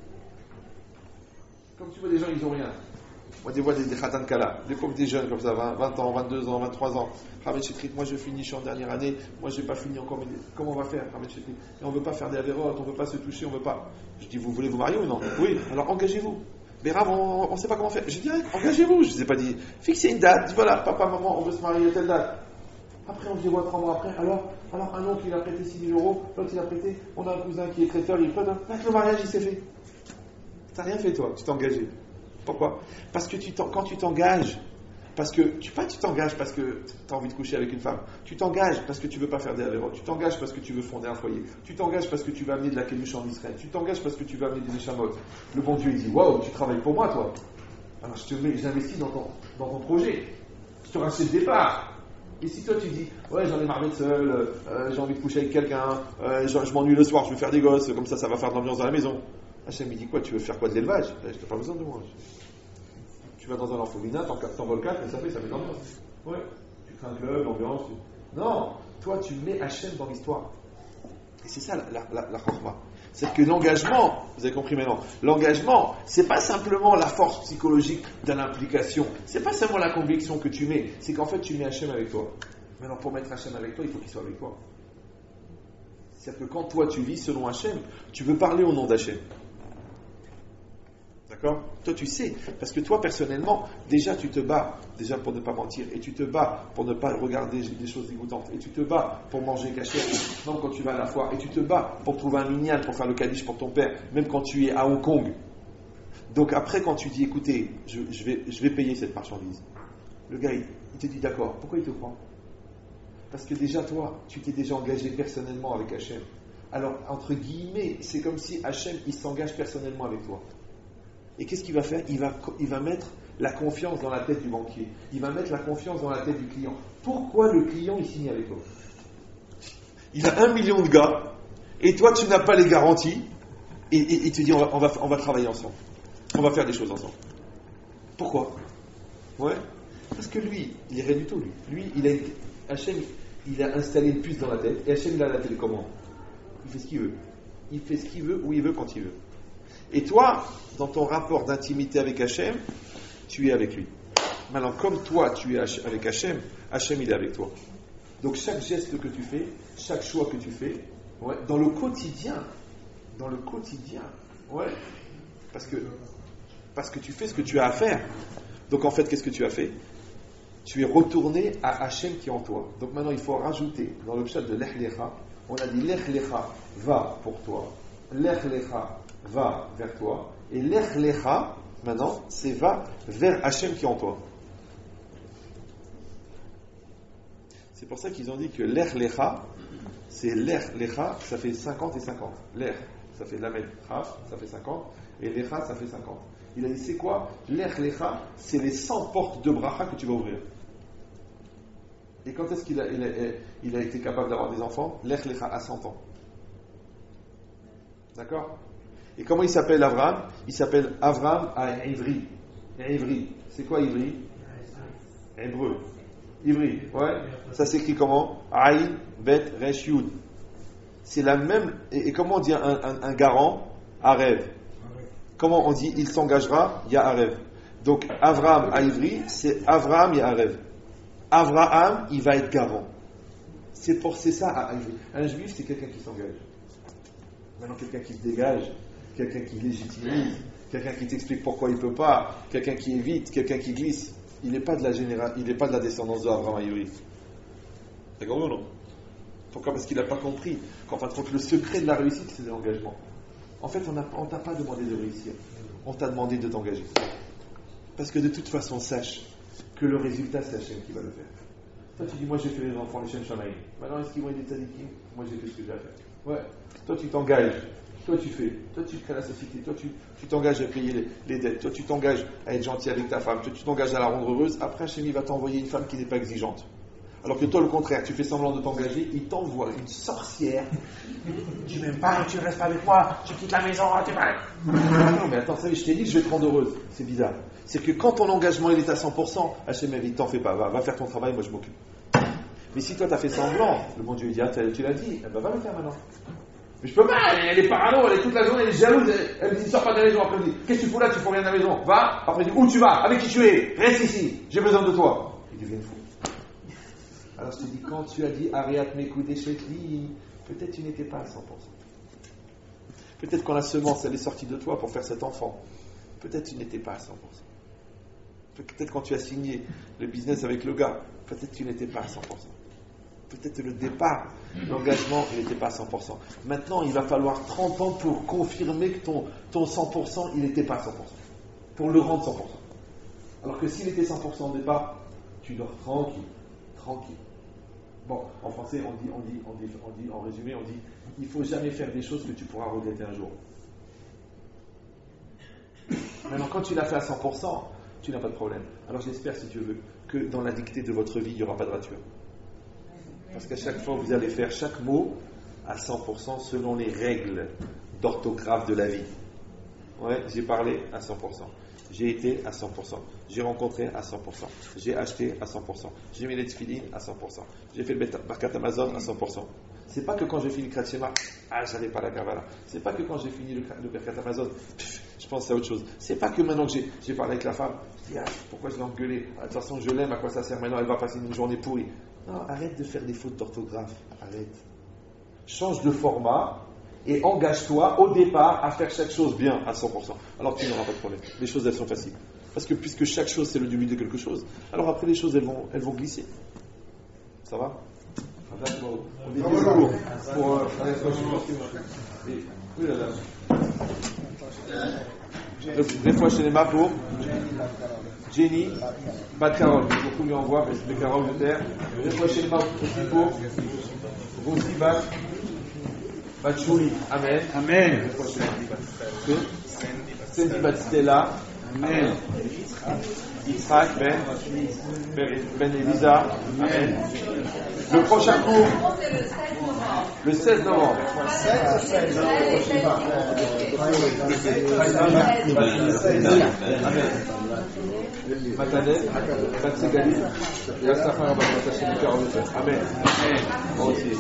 Comme tu vois des gens, ils n'ont rien. Moi, des Khatan Kala, des pauvres, des jeunes comme ça, 20 ans, 22 ans, 23 ans. Ramed Chetrit, moi je finis, je suis en dernière année, moi je n'ai pas fini encore, mais comment on va faire, Ramed Chetrit? Et on ne veut pas faire des avérotes, on ne veut pas se toucher, on ne veut pas. Je dis, vous voulez vous marier ou non? Oui, alors engagez-vous. Mais Rav, on ne sait pas comment faire. Je dis, engagez-vous, je ne sais pas dire. Fixez une date, dis voilà, papa, maman, on veut se marier à telle date. Après, on se voit 3 mois après. Alors un oncle, il a prêté 6 000 euros, l'autre, il a prêté. On a un cousin qui est traiteur, il prête. Le mariage, il s'est fait. Tu n'as rien fait, toi, tu t'es engagé. Pourquoi? Parce que quand tu t'engages, parce que tu t'engages parce que tu as envie de coucher avec une femme. Tu t'engages parce que tu ne veux pas faire des avérotes. Tu t'engages parce que tu veux fonder un foyer. Tu t'engages parce que tu vas amener de la kéluche en Israël. Tu t'engages parce que tu vas amener des échamotes. Le bon Dieu, il dit, waouh, tu travailles pour moi, toi. Alors j'investis dans ton projet. Je te rachète des parts. Et si toi tu dis, ouais, j'en ai marre d'être seul, j'ai envie de coucher avec quelqu'un, je m'ennuie le soir, je veux faire des gosses, comme ça va faire de l'ambiance dans la maison. Hachem me dit quoi? Tu veux faire quoi, de l'élevage? Je n'ai pas besoin de moi. Tu vas dans un orphelinat, t'envoles 4, mais ça fait de l'ambiance. Ouais, tu crées un club, l'ambiance. Non, toi tu mets Hachem dans l'histoire. Et c'est ça la chorma. C'est que l'engagement, vous avez compris maintenant, l'engagement, c'est pas simplement la force psychologique de l'implication, c'est pas seulement la conviction que tu mets, c'est qu'en fait tu mets Hachem avec toi. Maintenant, pour mettre Hachem avec toi, il faut qu'il soit avec toi. C'est-à-dire que quand toi tu vis selon Hachem, tu veux parler au nom d'Hachem. D'accord? Toi tu sais, parce que toi personnellement, déjà tu te bats, déjà pour ne pas mentir, et tu te bats pour ne pas regarder des choses dégoûtantes, et tu te bats pour manger caché, même quand tu vas à la foire, et tu te bats pour trouver un minyan, pour faire le kaddish pour ton père, même quand tu es à Hong Kong. Donc après quand tu dis, écoutez, je vais payer cette marchandise, le gars il te dit d'accord, pourquoi il te croit? Parce que déjà toi, tu t'es déjà engagé personnellement avec Hachem. Alors entre guillemets, c'est comme si Hachem il s'engage personnellement avec toi. Et qu'est-ce qu'il va faire? Il va mettre la confiance dans la tête du banquier. Il va mettre la confiance dans la tête du client. Pourquoi le client il signe avec toi? Il a 1 million de gars, et toi tu n'as pas les garanties, et il te dit on va travailler ensemble. On va faire des choses ensemble. Pourquoi? Ouais. Parce que lui, il est rien du tout. Lui, Hachem, il a installé le puce dans la tête, et Hachem il a la télécommande. Il fait ce qu'il veut. Il fait ce qu'il veut, où il veut, quand il veut. Et toi, dans ton rapport d'intimité avec Hachem, tu es avec lui. Maintenant, comme toi, tu es avec Hachem, Hachem, il est avec toi. Donc, chaque geste que tu fais, chaque choix que tu fais, ouais, dans le quotidien, ouais, parce que tu fais ce que tu as à faire. Donc, en fait, qu'est-ce que tu as fait? Tu es retourné à Hachem qui est en toi. Donc, maintenant, il faut rajouter, dans le pshat de Lech Lecha, on a dit Lech Lecha va pour toi, Lech Lecha va vers toi, et Lech Lecha, maintenant, c'est va vers Hachem qui est en toi. C'est pour ça qu'ils ont dit que Lech Lecha, c'est Lech Lecha, ça fait 50 et 50. Lech, ça fait Lamed Chaf, ça fait 50, et Lecha, ça fait 50. Il a dit, c'est quoi? Lech Lecha, c'est les 100 portes de bracha que tu vas ouvrir. Et quand est-ce qu'il a été capable d'avoir des enfants? Lech Lecha à 100 ans. D'accord? Et comment il s'appelle Avram? Il s'appelle Avram à Ivri. Ivri. C'est quoi Ivri? Hébreu. Ivri. Ouais. Ça s'écrit comment? Aïn, Bet, Resh, Yud. C'est la même. Et comment on dit un garant? Arev. Comment on dit il s'engagera? Il y a Arev. Donc Avraham à Ivry, c'est Avraham, il y a Arev. Avraham, il va être garant. C'est ça à Ivry. Un juif, c'est quelqu'un qui s'engage. Maintenant, quelqu'un qui se dégage, quelqu'un qui légitimise, quelqu'un qui t'explique pourquoi il ne peut pas, quelqu'un qui évite, quelqu'un qui glisse. Il n'est pas de la descendance d'Avraham à Ivry. D'accord ou non? Pourquoi? Parce qu'il n'a pas compris qu'en fin de compte, le secret de la réussite, c'est de l'engagement. En fait, on ne t'a pas demandé de réussir. On t'a demandé de t'engager. Parce que de toute façon, sache que le résultat, c'est Hachem qui va le faire. Toi, tu dis, moi, j'ai fait les enfants, les Shem Shamaïm. Maintenant, est-ce qu'ils vont être des tzadikim? Moi, j'ai fait ce que j'ai à faire. Ouais. Toi, tu t'engages. Toi, tu fais. Toi, tu crées la société. Toi, tu t'engages à payer les dettes. Toi, tu t'engages à être gentil avec ta femme. Toi, tu t'engages à la rendre heureuse. Après, Hachem, il va t'envoyer une femme qui n'est pas exigeante. Alors que toi, le contraire, tu fais semblant de t'engager, il t'envoie une sorcière. Tu m'aimes pas, tu restes pas avec moi, tu quittes la maison, tu vas. Non, mais attends, ça y est, je t'ai dit que je vais te rendre heureuse. C'est bizarre. C'est que quand ton engagement il est à 100%, Hachem dit, t'en fais pas, va faire ton travail, moi je m'occupe. Mais si toi t'as fait semblant, le bon Dieu lui dit, tu l'as dit, va le faire maintenant. Mais je peux pas, elle est parano, elle est toute la journée, elle est jalouse, elle me dit, sors pas de la maison. Après elle me dit, qu'est-ce que tu fous là, tu fous rien de la maison, va. Après elle dit, où tu vas, avec qui tu es, reste ici, j'ai besoin de toi. Il devient fou. Alors je te dis, quand tu as dit Ariat Mekoudé Shekli, peut-être tu n'étais pas à 100%. Peut-être quand la semence elle est sortie de toi pour faire cet enfant, peut-être tu n'étais pas à 100%. Peut-être quand tu as signé le business avec le gars, peut-être tu n'étais pas à 100%. Peut-être le départ, l'engagement, il n'était pas à 100%. Maintenant, il va falloir 30 ans pour confirmer que ton 100%, il n'était pas à 100%. Pour le rendre 100%. Alors que s'il était 100% au départ, tu dors tranquille. Bon, en français, on dit, en résumé, on dit, il ne faut jamais faire des choses que tu pourras regretter un jour. Maintenant, quand tu l'as fait à 100%, tu n'as pas de problème. Alors j'espère, si Dieu veut, que dans la dictée de votre vie, il n'y aura pas de rature. Parce qu'à chaque fois, vous allez faire chaque mot à 100% selon les règles d'orthographe de la vie. Ouais, j'ai parlé à 100%. J'ai été à 100%. J'ai rencontré à 100%. J'ai acheté à 100%. J'ai mis les tefilines à 100%. J'ai fait le Birkat Amazon à 100%. C'est pas que quand j'ai fini le Kriyat Shema, j'avais pas la Kabbalah. C'est pas que quand j'ai fini le Birkat Amazon, je pense à autre chose. C'est pas que maintenant que j'ai parlé avec la femme, je dis, pourquoi je l'ai engueulée? De toute façon, je l'aime, à quoi ça sert? Maintenant, elle va passer une journée pourrie. Non, arrête de faire des fautes d'orthographe. Arrête. Change de format. Et engage-toi au départ à faire chaque chose bien à 100%. Alors tu n'auras pas de problème. Les choses, elles sont faciles. Parce que puisque chaque chose, c'est le début de quelque chose, alors après les choses, elles vont glisser. Ça va? On est bien lourd pour des fois chez les mains pour Jenny, Bat Carole. Beaucoup lui envoient, mais c'est les Carole de terre. Des fois chez les mains aussi pour Rossi Bat. Batchouli, Amen. Amen. Sandy Batstella, Amen. Yitzhak, Ben Elisa, Amen. Le prochain cours, le 16 novembre. Amen. Matanel, Batsegali, Yassafar, Batachim, Amen. Moi aussi.